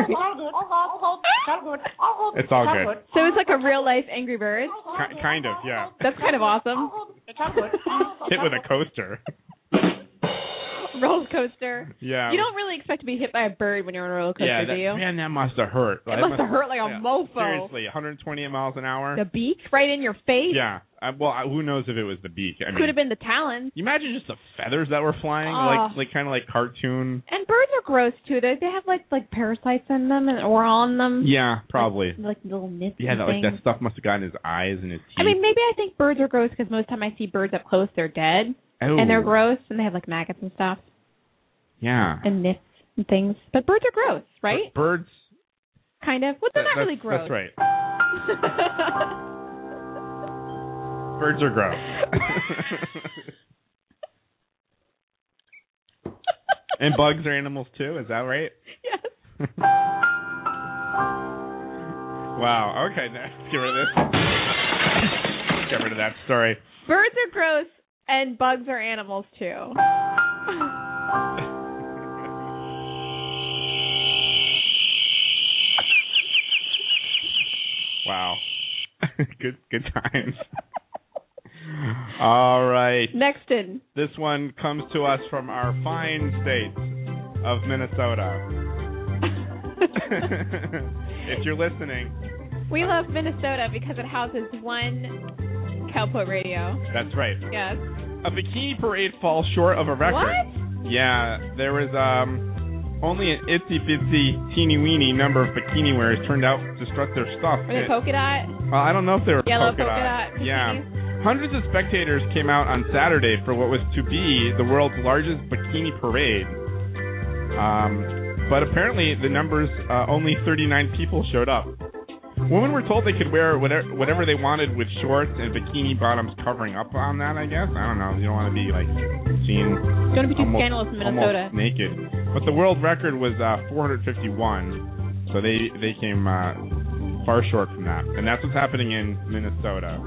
It's all good. So it's like a real life Angry Bird? Ki- kind of, yeah. That's kind of awesome. Hit with a coaster. Roller coaster. Yeah. You don't really expect to be hit by a bird when you're on a roller coaster, yeah, do that, you? man, that must have hurt. It must have hurt like a yeah, mofo. Seriously, one hundred twenty miles an hour. The beak right in your face? Yeah. I, well, I, who knows if it was the beak? I mean, could have been the talons. You imagine just the feathers that were flying, Oh. like like kind of like cartoon. And birds are gross too. They they have like like parasites in them and or on them. Yeah, probably. Like, like little nits. Yeah, and that, like things. that stuff must have gotten his eyes and his teeth. I mean, maybe I think birds are gross because most time I see birds up close, they're dead Oh. and they're gross and they have like maggots and stuff Yeah. and nits and things. But birds are gross, right? B- birds. Kind of. Well, they're that- not really that's, gross. That's right. Birds are gross. And bugs are animals too, is that right? Yes. Wow, okay, let's get rid of this. Get rid of that story. Birds are gross and bugs are animals too. Wow. good good times. All right. Next in. This one comes to us from our fine state of Minnesota. If you're listening. We love Minnesota because it houses one Cowport radio. That's right. Yes. A bikini parade falls short of a record. What? Yeah, there was um only an itsy bitsy teeny weeny number of bikini wearers turned out to strut their stuff. Were they polka dot? Well, I don't know if they were Yellow polka, polka dot. dot Yeah. bikinis? Hundreds of spectators came out on Saturday for what was to be the world's largest bikini parade. Um, but apparently the numbers, uh, only thirty-nine people showed up. Women were told they could wear whatever, whatever they wanted with shorts and bikini bottoms covering up on that, I guess. I don't know. You don't want to be, like, seen It's going to be too almost, scandalous in Minnesota. almost naked. But the world record was uh, four hundred fifty-one, so they, they came uh, far short from that. And that's what's happening in Minnesota.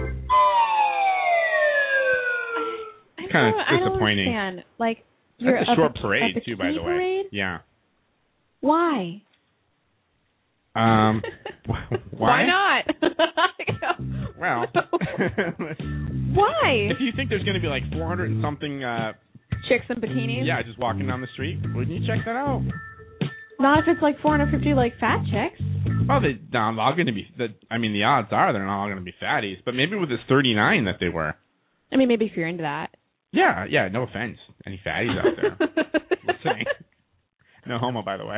Kind of disappointing. I don't understand. Like, you're That's a short bik- parade, a too, by the way. parade? Yeah. Why? Um, why? Why not? Well, why? If you think there's going to be like four hundred and something uh, chicks in bikinis? Yeah, just walking down the street, wouldn't you check that out? Not if it's like four hundred fifty like fat chicks. Oh, they they're not all going to be. The, I mean, the odds are they're not all going to be fatties, but maybe with this thirty-nine that they were. I mean, maybe if you're into that. Yeah, yeah. No offense, any fatties out there listening. No homo, by the way.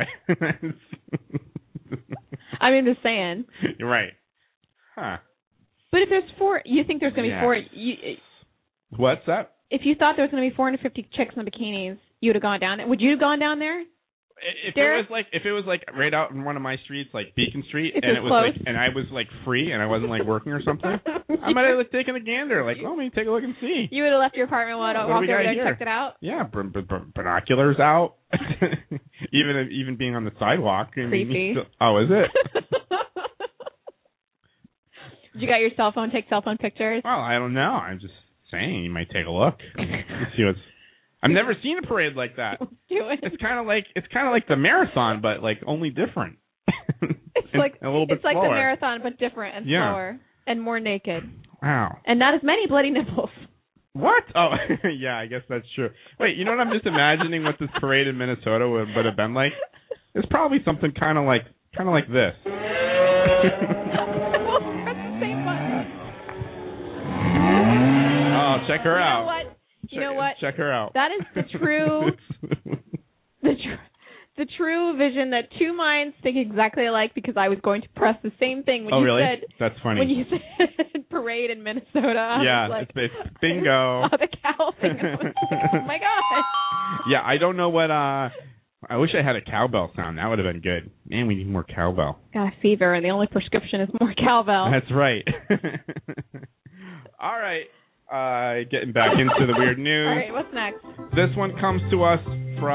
I mean, just saying. You're right. Huh. But if there's four, you think there's going to be Yes. four. You, What's that? if you thought there was going to be four hundred fifty chicks in bikinis, you would have gone down there. Would you have gone down there? If Derek? it was like if it was like right out in one of my streets, like Beacon Street, If and it's it was close. like, and I was like free, and I wasn't like working or something, I might have like, taken a gander, like, oh, let me take a look and see. You would have left your apartment, What do walked we over got there, here? checked it out. Yeah, b- b- b- binoculars out, even even being on the sidewalk. I mean, Creepy. still- oh, is it? Did you got your cell phone? Take cell phone pictures. Well, I don't know. I'm just saying, you might take a look. Let's see what's. I've never seen a parade like that. Do it. It's kind of like it's kind of like the marathon, but like only different. It's And like a little bit it's like the slower. marathon, but different and Yeah. slower and more naked, Wow. and not as many bloody nipples. What? Oh, yeah, I guess that's true. Wait, you know what? I'm just imagining what this parade in Minnesota would, would have been like. It's probably something kind of like kind of like this. Oh, check her You know out. what? You Check, know what? Check her out. That is the true, the true, the true vision that two minds think exactly alike. Because I was going to press the same thing when Oh, you really? said That's funny. when you said parade in Minnesota. I Yeah, was like, it's, it's bingo. oh, the cow thing. I was like, oh my god. Yeah, I don't know what. uh I wish I had a cowbell sound. That would have been good. Man, we need more cowbell. Got a fever, and the only prescription is more cowbell. That's right. All right. Uh, getting back into the weird news. All right, what's next? This one comes to us from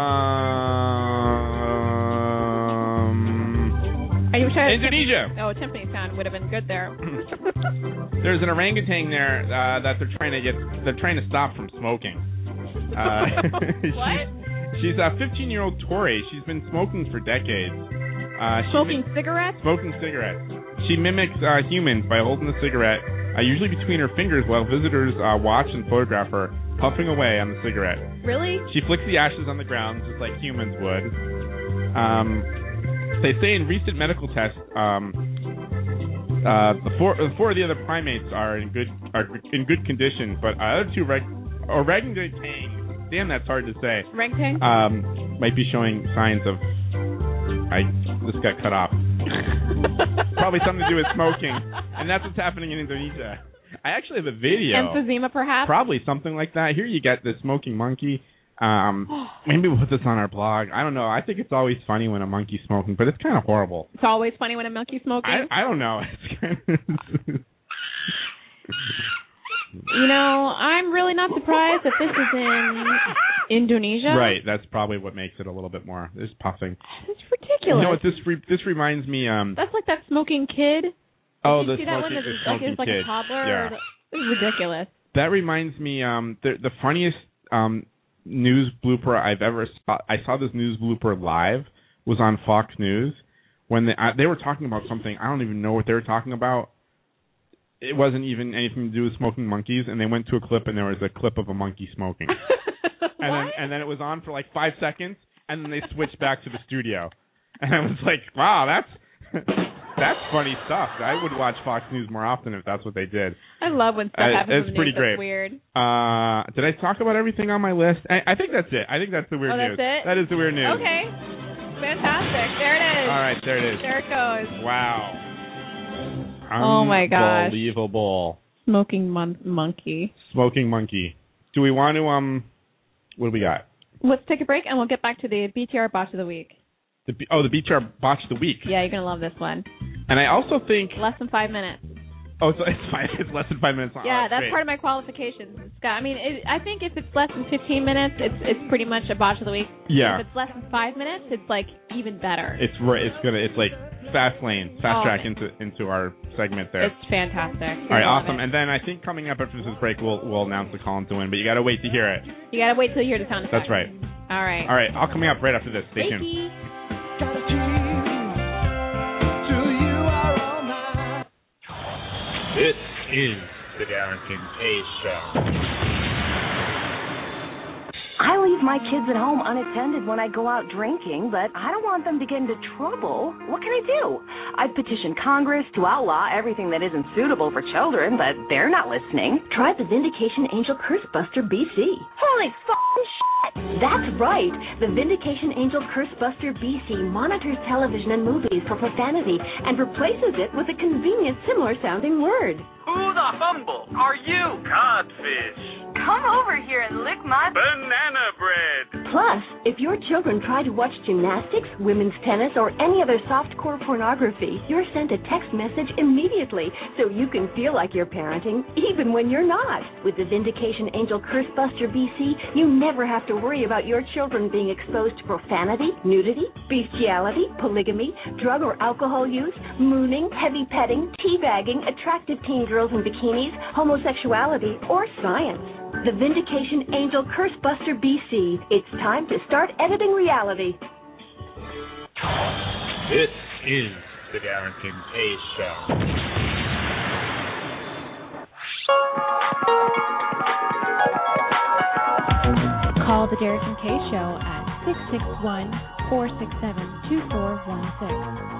Are you trying to Indonesia. Oh, Timpani sound would have been good there. There's an orangutan there uh, that they're trying to get. They're trying to stop from smoking. Uh, What? She's a fifteen-year-old Tory. She's been smoking for decades. Uh, she Smoking mi- cigarettes? Smoking cigarettes. She mimics uh, humans by holding the cigarette, uh, usually between her fingers, while visitors uh, watch and photograph her puffing away on the cigarette. Really? She flicks the ashes on the ground just like humans would. Um, they say in recent medical tests, um, uh, the four, the four of the other primates are in good are in good condition, but uh, other two reg- orangutan, damn, that's hard to say. Orangutan? Um, might be showing signs of. I this got cut off. Probably something to do with smoking, and that's what's happening in Indonesia. I actually have a video. Emphysema, perhaps? Probably something like that. Here you get the smoking monkey. Um, maybe we'll put this on our blog. I don't know. I think it's always funny when a monkey's smoking, but it's kind of horrible. It's always funny when a monkey's smoking. I, I don't know. It's kind of You know, I'm really not surprised that this is in Indonesia. Right. That's probably what makes it a little bit more. This puffing. It's ridiculous. You know what? This re- this reminds me. Um. That's like that smoking kid. Oh, Did you the see that one? smoking, That's the like, smoking it's like kid. a toddler. Yeah. This is ridiculous. That reminds me. Um. The the funniest um news blooper I've ever saw. I saw this news blooper live. Was on Fox News when they I, they were talking about something. I don't even know what they were talking about. It wasn't even anything to do with smoking monkeys, and they went to a clip, and there was a clip of a monkey smoking. and then and then it was on for like five seconds, and then they switched back to the studio. And I was like, wow, that's that's funny stuff. I would watch Fox News more often if that's what they did. I love when stuff Uh, happens it's in the pretty news. great. That's weird. Uh, did I talk about everything on my list? I, I think that's it. I think that's the weird Oh, that's news. it? That is the weird news. Okay. Fantastic. There it is. All right, there it is. There it goes. Wow. Oh, my gosh. Unbelievable. Smoking mon- monkey. Smoking monkey. Do we want to, um, what do we got? Let's take a break, and we'll get back to the B T R Botch of the Week. The, B- oh, the B T R Botch of the Week. Yeah, you're going to love this one. And I also think, Less than five minutes. oh, so it's fine. It's less than five minutes long. Yeah, Oh, that's great. part of my qualifications. Scott, I mean, it, I think if it's less than fifteen minutes, it's it's pretty much a Botch of the Week. Yeah. If it's less than five minutes, it's like even better. It's right. It's gonna. It's like fast lane, fast Oh, track man. into into our segment there. It's fantastic. All right, I love awesome. it. And then I think coming up after this break, we'll we'll announce the Collins to win, but you got to wait to hear it. You gotta wait till you hear the sound effect. That's right. All right. All right, all coming up right after this. Stay tuned. Thank you. This is the Darren Kincaid Show. I leave my kids at home unattended when I go out drinking, but I don't want them to get into trouble. What can I do? I've petitioned Congress to outlaw everything that isn't suitable for children, but they're not listening. Try the Vindication Angel Curse Buster B C. Holy f***ing shit! That's right. The Vindication Angel Cursebuster B C monitors television and movies for profanity and replaces it with a convenient, similar-sounding word. Who the humble are you? Codfish. Come over here and lick my banana bread. Plus, if your children try to watch gymnastics, women's tennis, or any other softcore pornography, you're sent a text message immediately so you can feel like you're parenting, even when you're not. With the Vindication Angel Cursebuster B C, you never have to worry about your children being exposed to profanity, nudity, bestiality, polygamy, drug or alcohol use, mooning, heavy petting, teabagging, attractive teen girls in bikinis, homosexuality, or science. The Vindication Angel Cursebuster B C. It's time to start editing reality. This is the Darren Kincaid Show. Call the Derek and Kay Show at six six one, four six seven, two four one six.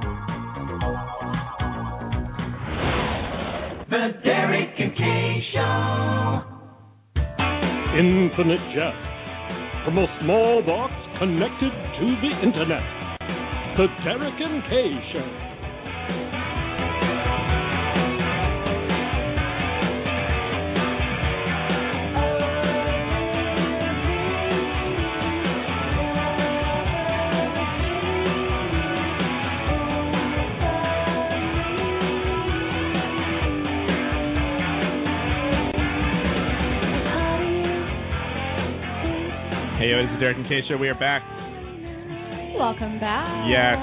The Derek and Kay Show. Infinite Jest, from a small box connected to the internet. The Derek and Kay Show. Hey, yo, this is the Derek and Kay Show. We are back. Welcome back. Yes.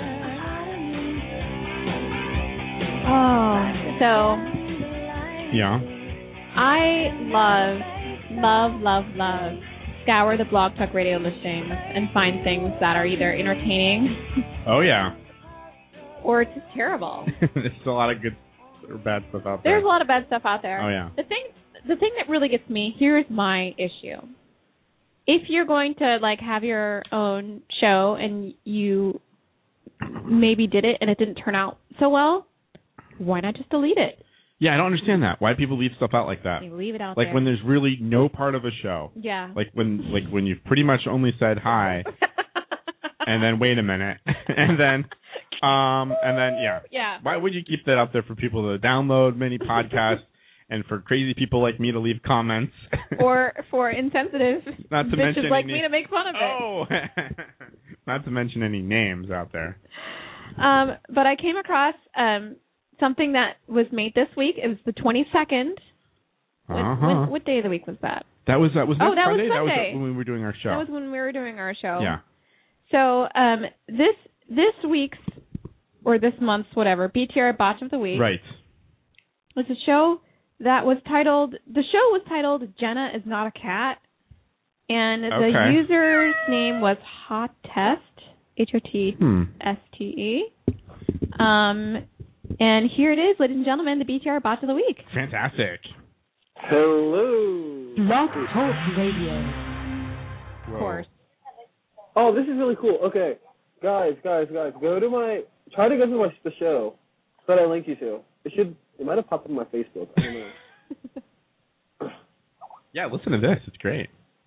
Oh, so Yeah. I love, love, love, love scour the Blog Talk Radio listings and find things that are either entertaining Oh, yeah. or just terrible. There's a lot of good or bad stuff out there. There's a lot of bad stuff out there. Oh, yeah. The thing, the thing that really gets me, here's my issue. If you're going to like have your own show and you maybe did it and it didn't turn out so well, why not just delete it? Yeah, I don't understand that. Why do people leave stuff out like that? They leave it out like there. when there's really no part of a show. Yeah. Like when like when you've pretty much only said hi and then wait a minute and then um and then yeah. Yeah. Why would you keep that out there for people to download many podcasts and for crazy people like me to leave comments? Or for insensitive Not to bitches mention like any... me to make fun of it. Oh. Not to mention any names out there. Um, but I came across um, something that was made this week. It was the twenty-second. Uh-huh. When, when, what day of the week was that? That was that was Oh, that was Friday. That was Sunday. when we were doing our show. That was when we were doing our show. Yeah. So um, this this week's or this month's whatever B T R Botch of the Week. Right. Was a show that was titled. The show was titled "Jenna is Not a Cat," and the Okay. user's name was Hot Test. H O T S T E. Um, and here it is, ladies and gentlemen, the B T R Botch of the Week. Fantastic. Hello. Blog Talk Radio. Of course. Oh, this is really cool. Okay, guys, guys, guys, go to my, try to go to my the show that I linked you to. It should, it might have popped up on my Facebook. I don't know. Yeah, listen to this. It's great.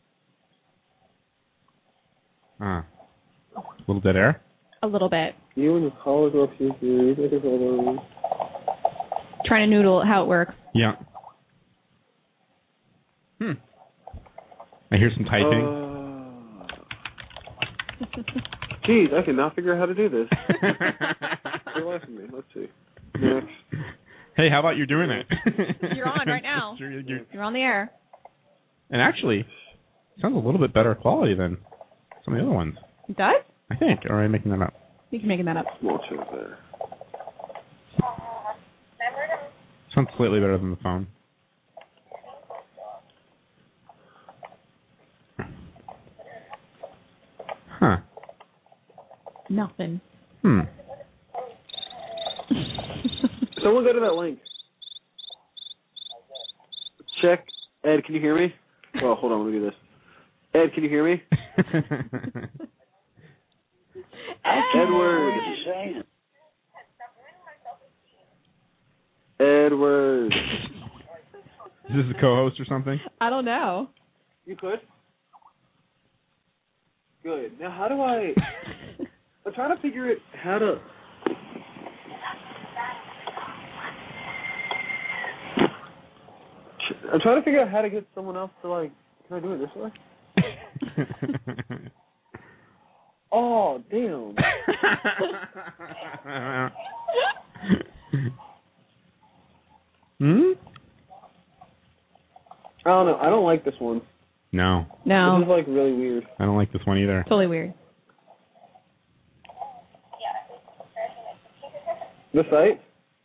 Uh, a little dead air? A little bit. You and your college work series, make it hold on. Trying to noodle how it works. Yeah. Hmm. I hear some typing. Uh, geez, I cannot figure out how to do this. You're laughing at me. Let's see. Next. Hey, how about you're doing it? You're on right now. You're- you're- You're on the air. And actually, it sounds a little bit better quality than some of the other ones. It does? I think. Or am I making that up? You can making that up. Small change there. Sounds slightly better than the phone. Huh. Nothing. Hmm. Someone go to that link. Check. Ed, can you hear me? Oh, hold on. Let me do this. Ed, can you hear me? Edward. Edward. Is this a co-host or something? I don't know. You could. Good. Now, how do I... I'm trying to figure it how to... I'm trying to figure out how to get someone else to, like... Can I do it this way? Oh, damn. Hmm? I don't know. I don't like this one. No. No. This is, like, really weird. I don't like this one either. Totally weird. The site?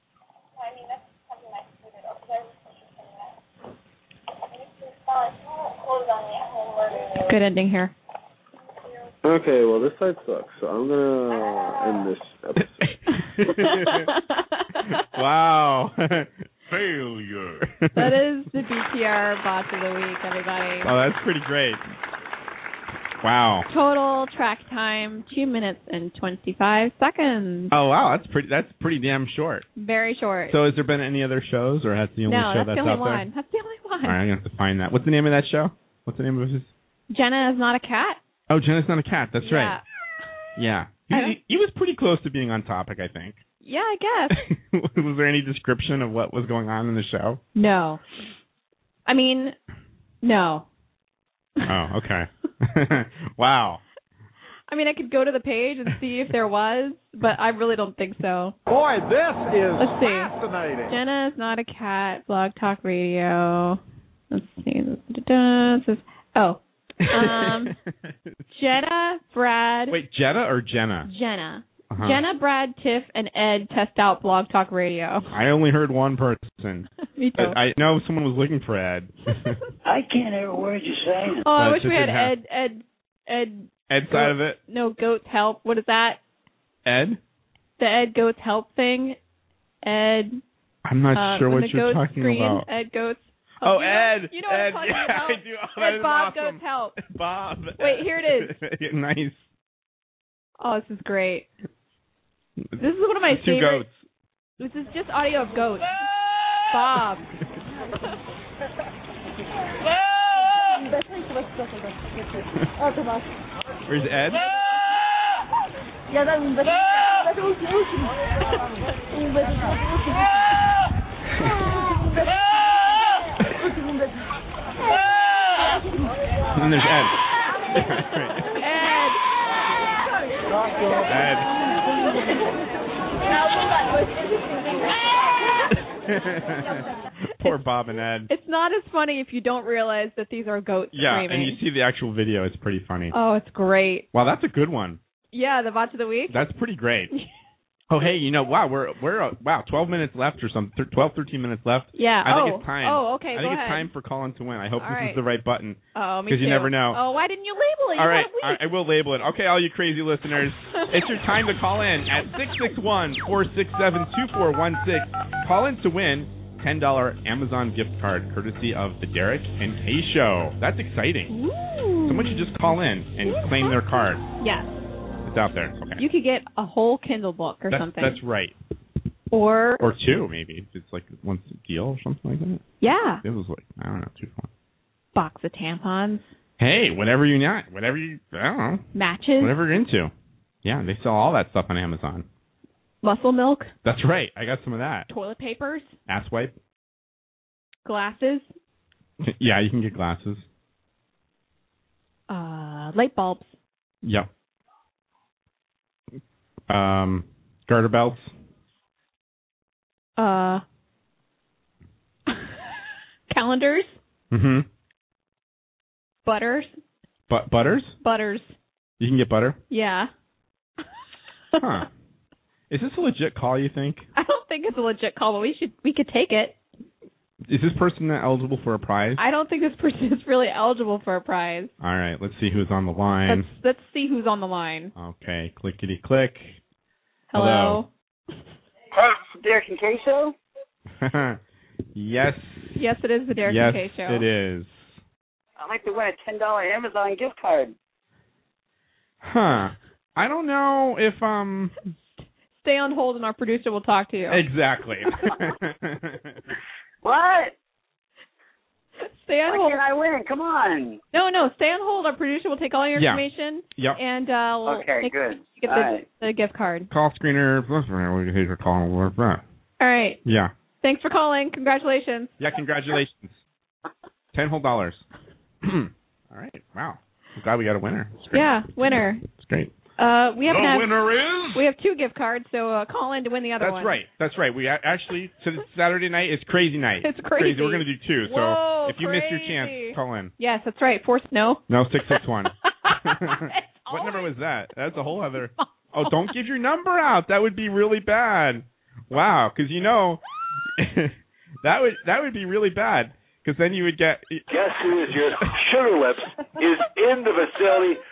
Good ending here. Okay, well, this site sucks, so I'm gonna end this episode. Wow. Failure. That is the B T R Bots of the Week, everybody. Oh, that's pretty great. Wow. Total track time, two minutes and twenty-five seconds. Oh, wow, that's pretty That's pretty damn short. Very short. So has there been any other shows, or that's the only no, show that's, that's the only out there? one. That's the only one. All right, I'm going to have to find that. What's the name of that show? What's the name of his? Jenna is not a cat? Oh, Jenna's not a cat. That's yeah. right. Yeah. He, he, he was pretty close to being on topic, I think. Yeah, I guess. Was there any description of what was going on in the show? No. I mean, no. Oh, okay. Wow. I mean, I could go to the page and see if there was, but I really don't think so. Boy, this is Let's see. fascinating. Jenna is not a cat. Blog Talk Radio. Let's see. It says, oh. Um, Jenna, Brad. Wait, Jetta or Jenna? Jenna. Uh-huh. Jenna, Brad, Tiff, and Ed test out Blog Talk Radio. I only heard one person. Me too. I, I know someone was looking for Ed. I can't hear a word you're saying. Oh, I But wish it we had didn't have- Ed, Ed, Ed. Ed side of it? No, Goats Help. What is that? Ed? The Ed Goats Help thing. Ed. I'm not uh, sure when what the you're goats talking scream, about. Ed Goats. Oh, you know, Ed. You know what Ed. I'm talking Yeah, about? I do. Oh, that Ed is Bob awesome. Goats Help. Bob. Wait, here it is. Nice. Oh, this is great. This is one of my Two favorite. goats. This is just audio of goats. Bob. Where's Ed? And then there's Ed. Ed. Ed. Poor Bob and Ed. It's not as funny if you don't realize that these are goats Yeah, screaming. and you see the actual video. It's pretty funny. Oh, it's great. Wow, that's a good one. Yeah, the Botch of the Week. That's pretty great. Oh, hey, you know, wow, we're we're uh, wow, twelve minutes left or something, twelve, thirteen minutes left. Yeah. I think oh. it's time. Oh, okay. I go think it's ahead. time for Call In to Win. I hope All this right. is the right button. Oh, me Because too. you never know. Oh, why didn't you label it? You All right, got a week. all right, I will label it. Okay, all you crazy listeners, it's your time to call in at six six one, four six seven, two four one six. Call in to win ten dollars Amazon gift card courtesy of the Derek and Kay Show. That's exciting. Ooh. Someone should just call in and claim their card. Yes. It's out there. Okay. You could get a whole Kindle book or that's, something. That's right. Or Or two, maybe. If it's like one deal or something like that. yeah, It was like, I don't know, too fun. box of tampons, Hey, whatever you want. Whatever you, I don't know. matches, Whatever you're into. Yeah, they sell all that stuff on Amazon. muscle milk, That's right. I got some of that. toilet papers, Ass wipe. glasses, Yeah, you can get glasses. uh, light bulbs, Yep. Um, garter belts. uh, calendars, Mm-hmm. butters, But butters? butters. You can get butter? Yeah. Huh. Is this a legit call, you think? I don't think it's a legit call, but we should we could take it. Is this person eligible for a prize? I don't think this person is really eligible for a prize. All right, let's see who's on the line. Let's let's see who's on the line. Okay, clickety click. Hello. Hi, it's the Derek and Kay Show. Yes. Yes, it is the Derek yes, and Kay Show. it is. I'd like to win a ten dollars Amazon gift card. Huh. I don't know if um. Stay on hold, and our producer will talk to you. Exactly. What? Stay on Why hold. can't I win? Come on. No, no, stay on hold. Our producer will take all your Yeah. information. Yep. And uh, we'll Okay, make, good. get All the, right. the gift card. Call screener. Here's your call. All right. Yeah. Thanks for calling. Congratulations. Yeah, congratulations. Ten whole dollars. All right. Wow. I'm glad we got a winner. It's great. Yeah, winner. It's great. Uh, we have The to have, winner is... We have two gift cards, so uh, call in to win the other That's one. right. That's right. We a- actually, so this Saturday night is crazy night. It's crazy. We're going to do two. So Whoa, if you miss your crazy. chance, call in. Yes, that's right. Force no. No, six six one. What number was that? That's a whole other... Oh, don't give your number out. That would be really bad. Wow, because you know, that would that would be really bad. Because then you would get... Guess who is your Sugar Lips is in the facility.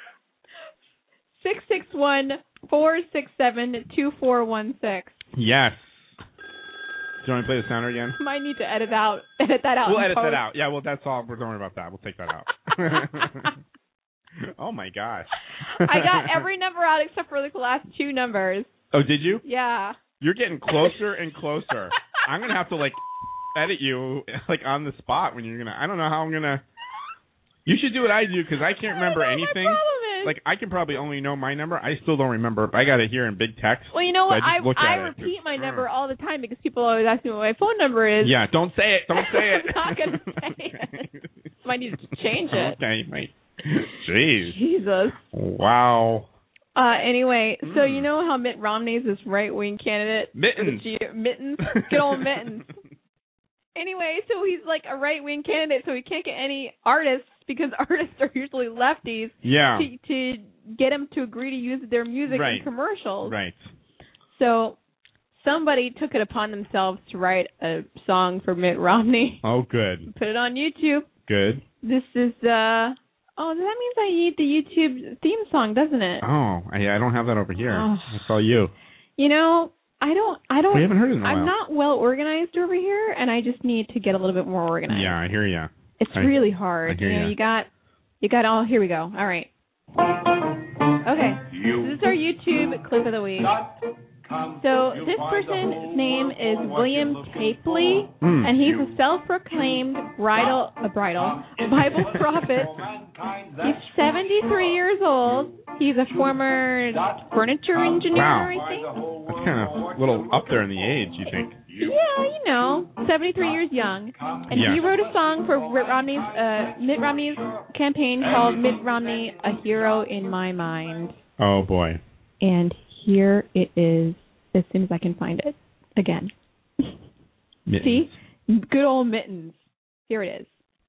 six six one, four six seven, two four one six. Yes. Do you want me to play the sounder again? Might need to edit out, edit that out. We'll in edit post. that out. Yeah, well, that's all. Don't worry about that. We'll take that out. Oh, my gosh. I got every number out except for like the last two numbers. Oh, did you? Yeah. You're getting closer and closer. I'm going to have to, like, edit you, like, on the spot when you're going to... I don't know how I'm going to... You should do what I do, because I can't remember I anything. My problem is. Like, I can probably only know my number. I still don't remember. But I got it here in big text. Well, you know so what? I, I just look I at repeat it. my number all the time because people always ask me what my phone number is. Yeah, don't say it. Don't say it. I'm not going to say it. Might need to change it. Okay, mate. Jeez. Jesus. Wow. Uh, anyway, Mm. so you know how Mitt Romney's this right-wing candidate? Mittens. G- Mittens. Good old Mittens. Anyway, so he's like a right-wing candidate, so he can't get any artists because artists are usually lefties. Yeah. To, to get him to agree to use their music Right. in commercials. Right. So somebody took it upon themselves to write a song for Mitt Romney. Oh, good. Put it on YouTube. Good. This is uh oh, that means I need the YouTube theme song, doesn't it? Oh, I, I don't have that over here. Oh. That's all you. You know, I don't I don't We haven't heard it in a I'm while. not well organized over here, and I just need to get a little bit more organized. Yeah, I hear you. It's I, really hard. I hear you know, ya. you got you got all here we go. All right. Okay. This is our YouTube clip of the week. So this person's name is William Tapley, Hmm. and he's a self-proclaimed bridal, a bridal Bible prophet. He's seventy-three years old. He's a former furniture engineer, Wow. I think. That's kind of a little up there in the age, you think? Yeah, you know, seventy-three years young, and Yeah. he wrote a song for Mitt Romney's uh, Mitt Romney's campaign called "Mitt Romney: A Hero in My Mind." Oh, boy. And here it is, as soon as I can find it again. Mittens. See, good old Mittens. Here it is.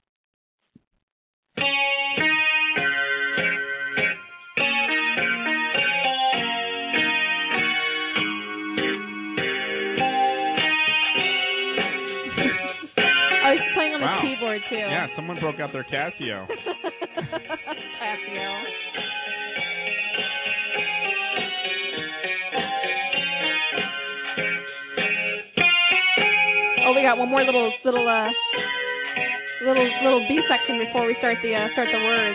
Oh, he's playing on Wow. the keyboard too. Yeah, someone broke out their Casio. Casio. Oh, we got one more little little uh little little B section before we start the uh, start the words.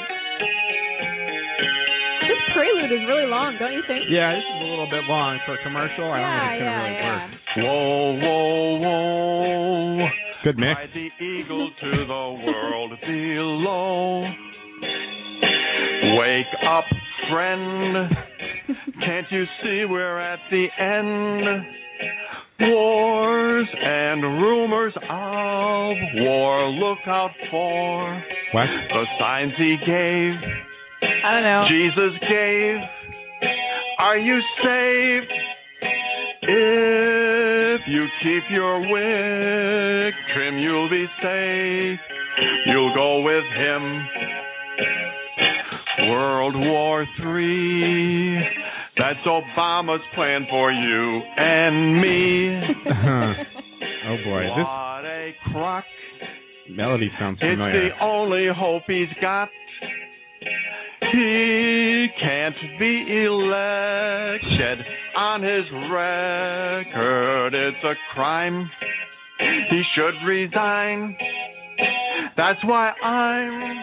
This prelude is really long, don't you think? Yeah, this is a little bit long for a commercial. I don't Yeah, think it's going to yeah, really yeah. work. Whoa, whoa, whoa. Good mix. Fly the eagle to the world below. Wake up, friend. Can't you see we're at the end? Wars and rumors of war. Look out for What? the signs he gave. I don't know. Jesus gave. Are you saved? If you keep your wick trim, you'll be safe. You'll go with him. World War Three. That's Obama's plan for you and me. Oh, boy. What a crock. This melody sounds It's familiar. the only hope he's got. He can't be elected on his record. It's a crime. He should resign. That's why I'm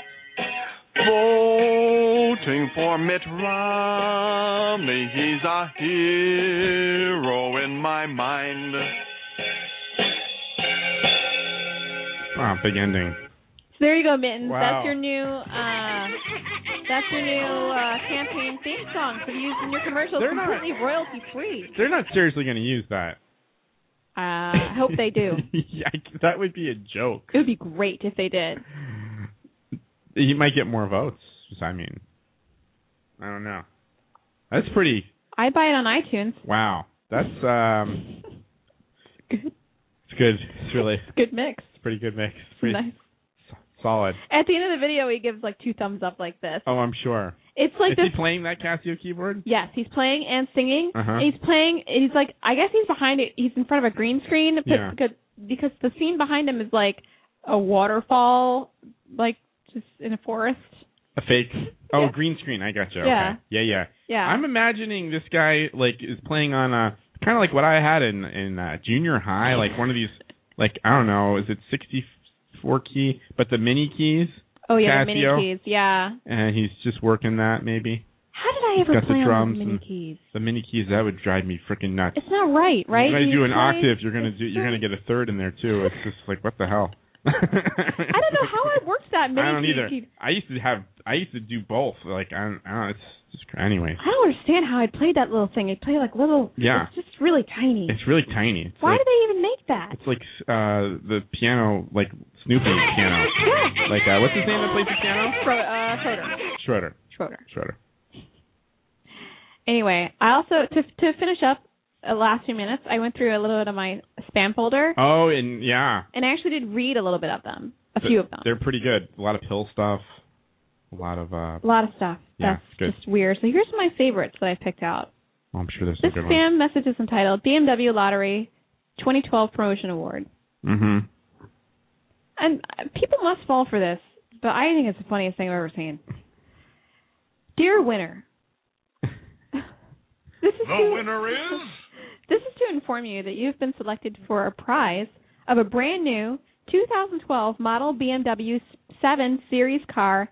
voting for Mitt Romney. He's a hero in my mind. Wow, big ending. there you go, Mittens. Wow. That's your new uh, that's your new uh, campaign theme song for use in your commercials, They're not- completely royalty free. They're not seriously going to use that. Uh, I hope they do. Yeah, that would be a joke. It would be great if they did. You might get more votes. I mean, I don't know. That's pretty. I'd buy it on iTunes. Wow. That's um. Good. It's good. It's really. It's a good mix. It's a pretty good mix. It's pretty Nice. solid. At the end of the video, he gives like two thumbs up like this. Oh, I'm sure. It's like Is this. he playing that Casio keyboard? Yes, he's playing and singing. Uh-huh. He's playing. He's like, I guess he's behind it. He's in front of a green screen. But, Yeah. because, because the scene behind him is like a waterfall, like just in a forest. A fake. Oh, Yeah. green screen. I gotcha. Yeah. Okay. Yeah, yeah. Yeah. I'm imagining this guy like is playing on a kind of like what I had in in uh, junior high, like one of these, like I don't know, is it sixty-four key, but the mini keys. Oh yeah, Casio, the mini keys. Yeah. And he's just working that maybe. How did I ever Got play the on drums the mini and keys? The mini keys, that would drive me freaking nuts. It's not right, right? You're gonna You do an play- octave. You're gonna do. You're gonna get a third in there too. It's just like what the hell. I don't know how I worked that mini I don't key. either. I used to have. I used to do both. Like I don't. I don't know, it's just anyway. I don't understand how I played that little thing. I played like little. Yeah. It's just really tiny. It's really tiny. It's Why like, did they even make that? It's like uh the piano, like Snoopy's piano. Like uh, what's his name that plays the piano? Schro- uh, Schroeder. Schroeder. Schroeder. Schroeder. Anyway, I also to to finish up the last few minutes, I went through a little bit of my spam folder, Oh, and yeah. and I actually did read a little bit of them, a Th- few of them, They're pretty good. A lot of pill stuff. A lot of uh. a lot of stuff. Yeah, That's good. just weird. So here's my favorites that I picked out. Oh, I'm sure there's some This good ones. spam message is entitled B M W Lottery twenty twelve Promotion Award. Mm-hmm. And uh, people must fall for this, but I think it's the funniest thing I've ever seen. Dear winner, this is The to, winner is... This is to inform you that you've been selected for a prize of a brand new two thousand twelve model B M W seven Series car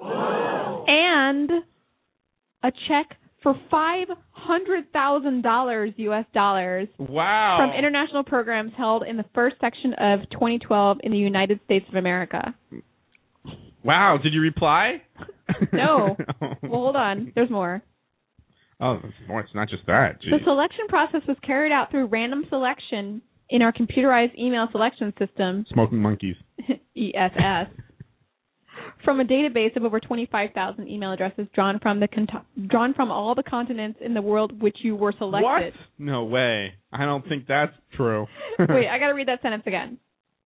and a check for five hundred thousand dollars U S dollars Wow. from international programs held in the first section of twenty twelve in the United States of America. Wow. Did you reply? No. Well, hold on. There's more. Oh, it's more. It's not just that. The Jeez. selection process was carried out through random selection in our computerized email selection system, Smoking monkeys. E S S, from a database of over twenty-five thousand email addresses drawn from the con- drawn from all the continents in the world which you were selected. What? No way. I don't think that's true. Wait, I got to read that sentence again.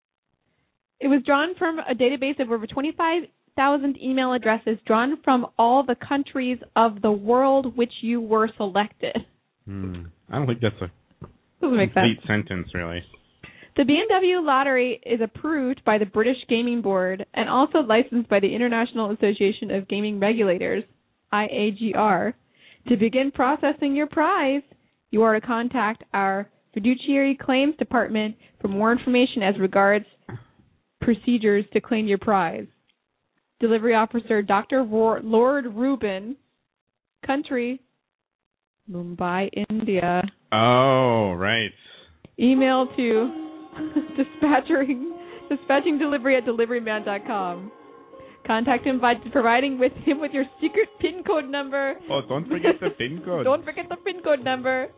It was drawn from a database of over twenty-five thousand email addresses drawn from all the countries of the world which you were selected. Hmm. I don't think that's a Doesn't make complete sense. sentence, really. The B M W lottery is approved by the British Gaming Board and also licensed by the International Association of Gaming Regulators, I A G R. To begin processing your prize, you are to contact our fiduciary claims department for more information as regards procedures to claim your prize. Delivery officer Doctor Ro- Lord Rubin. Country, Mumbai, India. Oh, right. Email to dispatching dispatching delivery at deliveryman dot com. Contact him by providing with him with your secret PIN code number. Oh, don't forget the PIN code. Don't forget the PIN code number.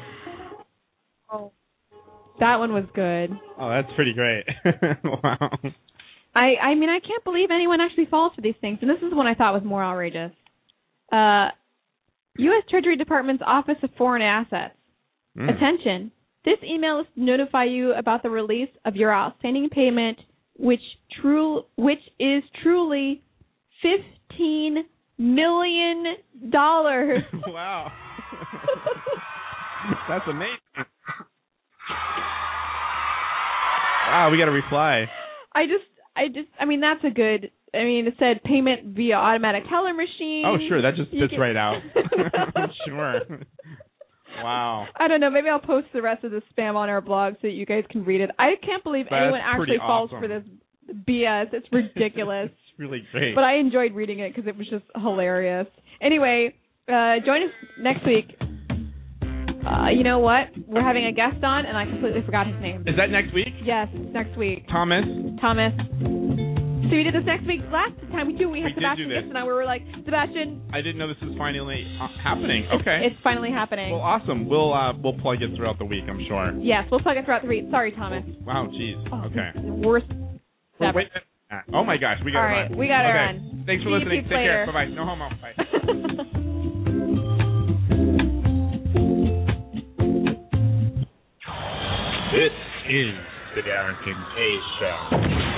Oh, that one was good. Oh, that's pretty great. Wow. I I mean I can't believe anyone actually falls for these things, and this is one I thought was more outrageous. Uh, U S Treasury Department's Office of Foreign Assets. Mm. Attention. This email is to notify you about the release of your outstanding payment, which true which is truly fifteen million dollars. Wow. That's amazing. Wow, we got a reply. I just I just I mean that's a good I mean it said payment via automatic teller machine. Oh, sure, that just You fits can- right out. Sure. Wow. I don't know. Maybe I'll post the rest of the spam on our blog so that you guys can read it. I can't believe That's anyone actually pretty falls awesome. for this B S. It's ridiculous. It's really great. But I enjoyed reading it because it was just hilarious. Anyway, uh, join us next week. Uh, you know what? We're having a guest on, and I completely forgot his name. Is that next week? Yes, next week. Thomas? Thomas. So we did this next week. Last time we do, we had We did Sebastian do this. Gibson on. We were like, Sebastian. I didn't know this was finally uh, happening. Okay. It's, it's finally happening. Well, awesome. We'll uh, we'll plug it throughout the week, I'm sure. Yes, we'll plug it throughout the week. Sorry, Thomas. Wow, jeez. Oh, okay. Worst. Well, wait, uh, oh my gosh, we got All to right, run. we got to okay. run. Thanks for See you listening. peeps Take later. care. Bye bye. No homo. Bye. This is the Darren Kincaid Show.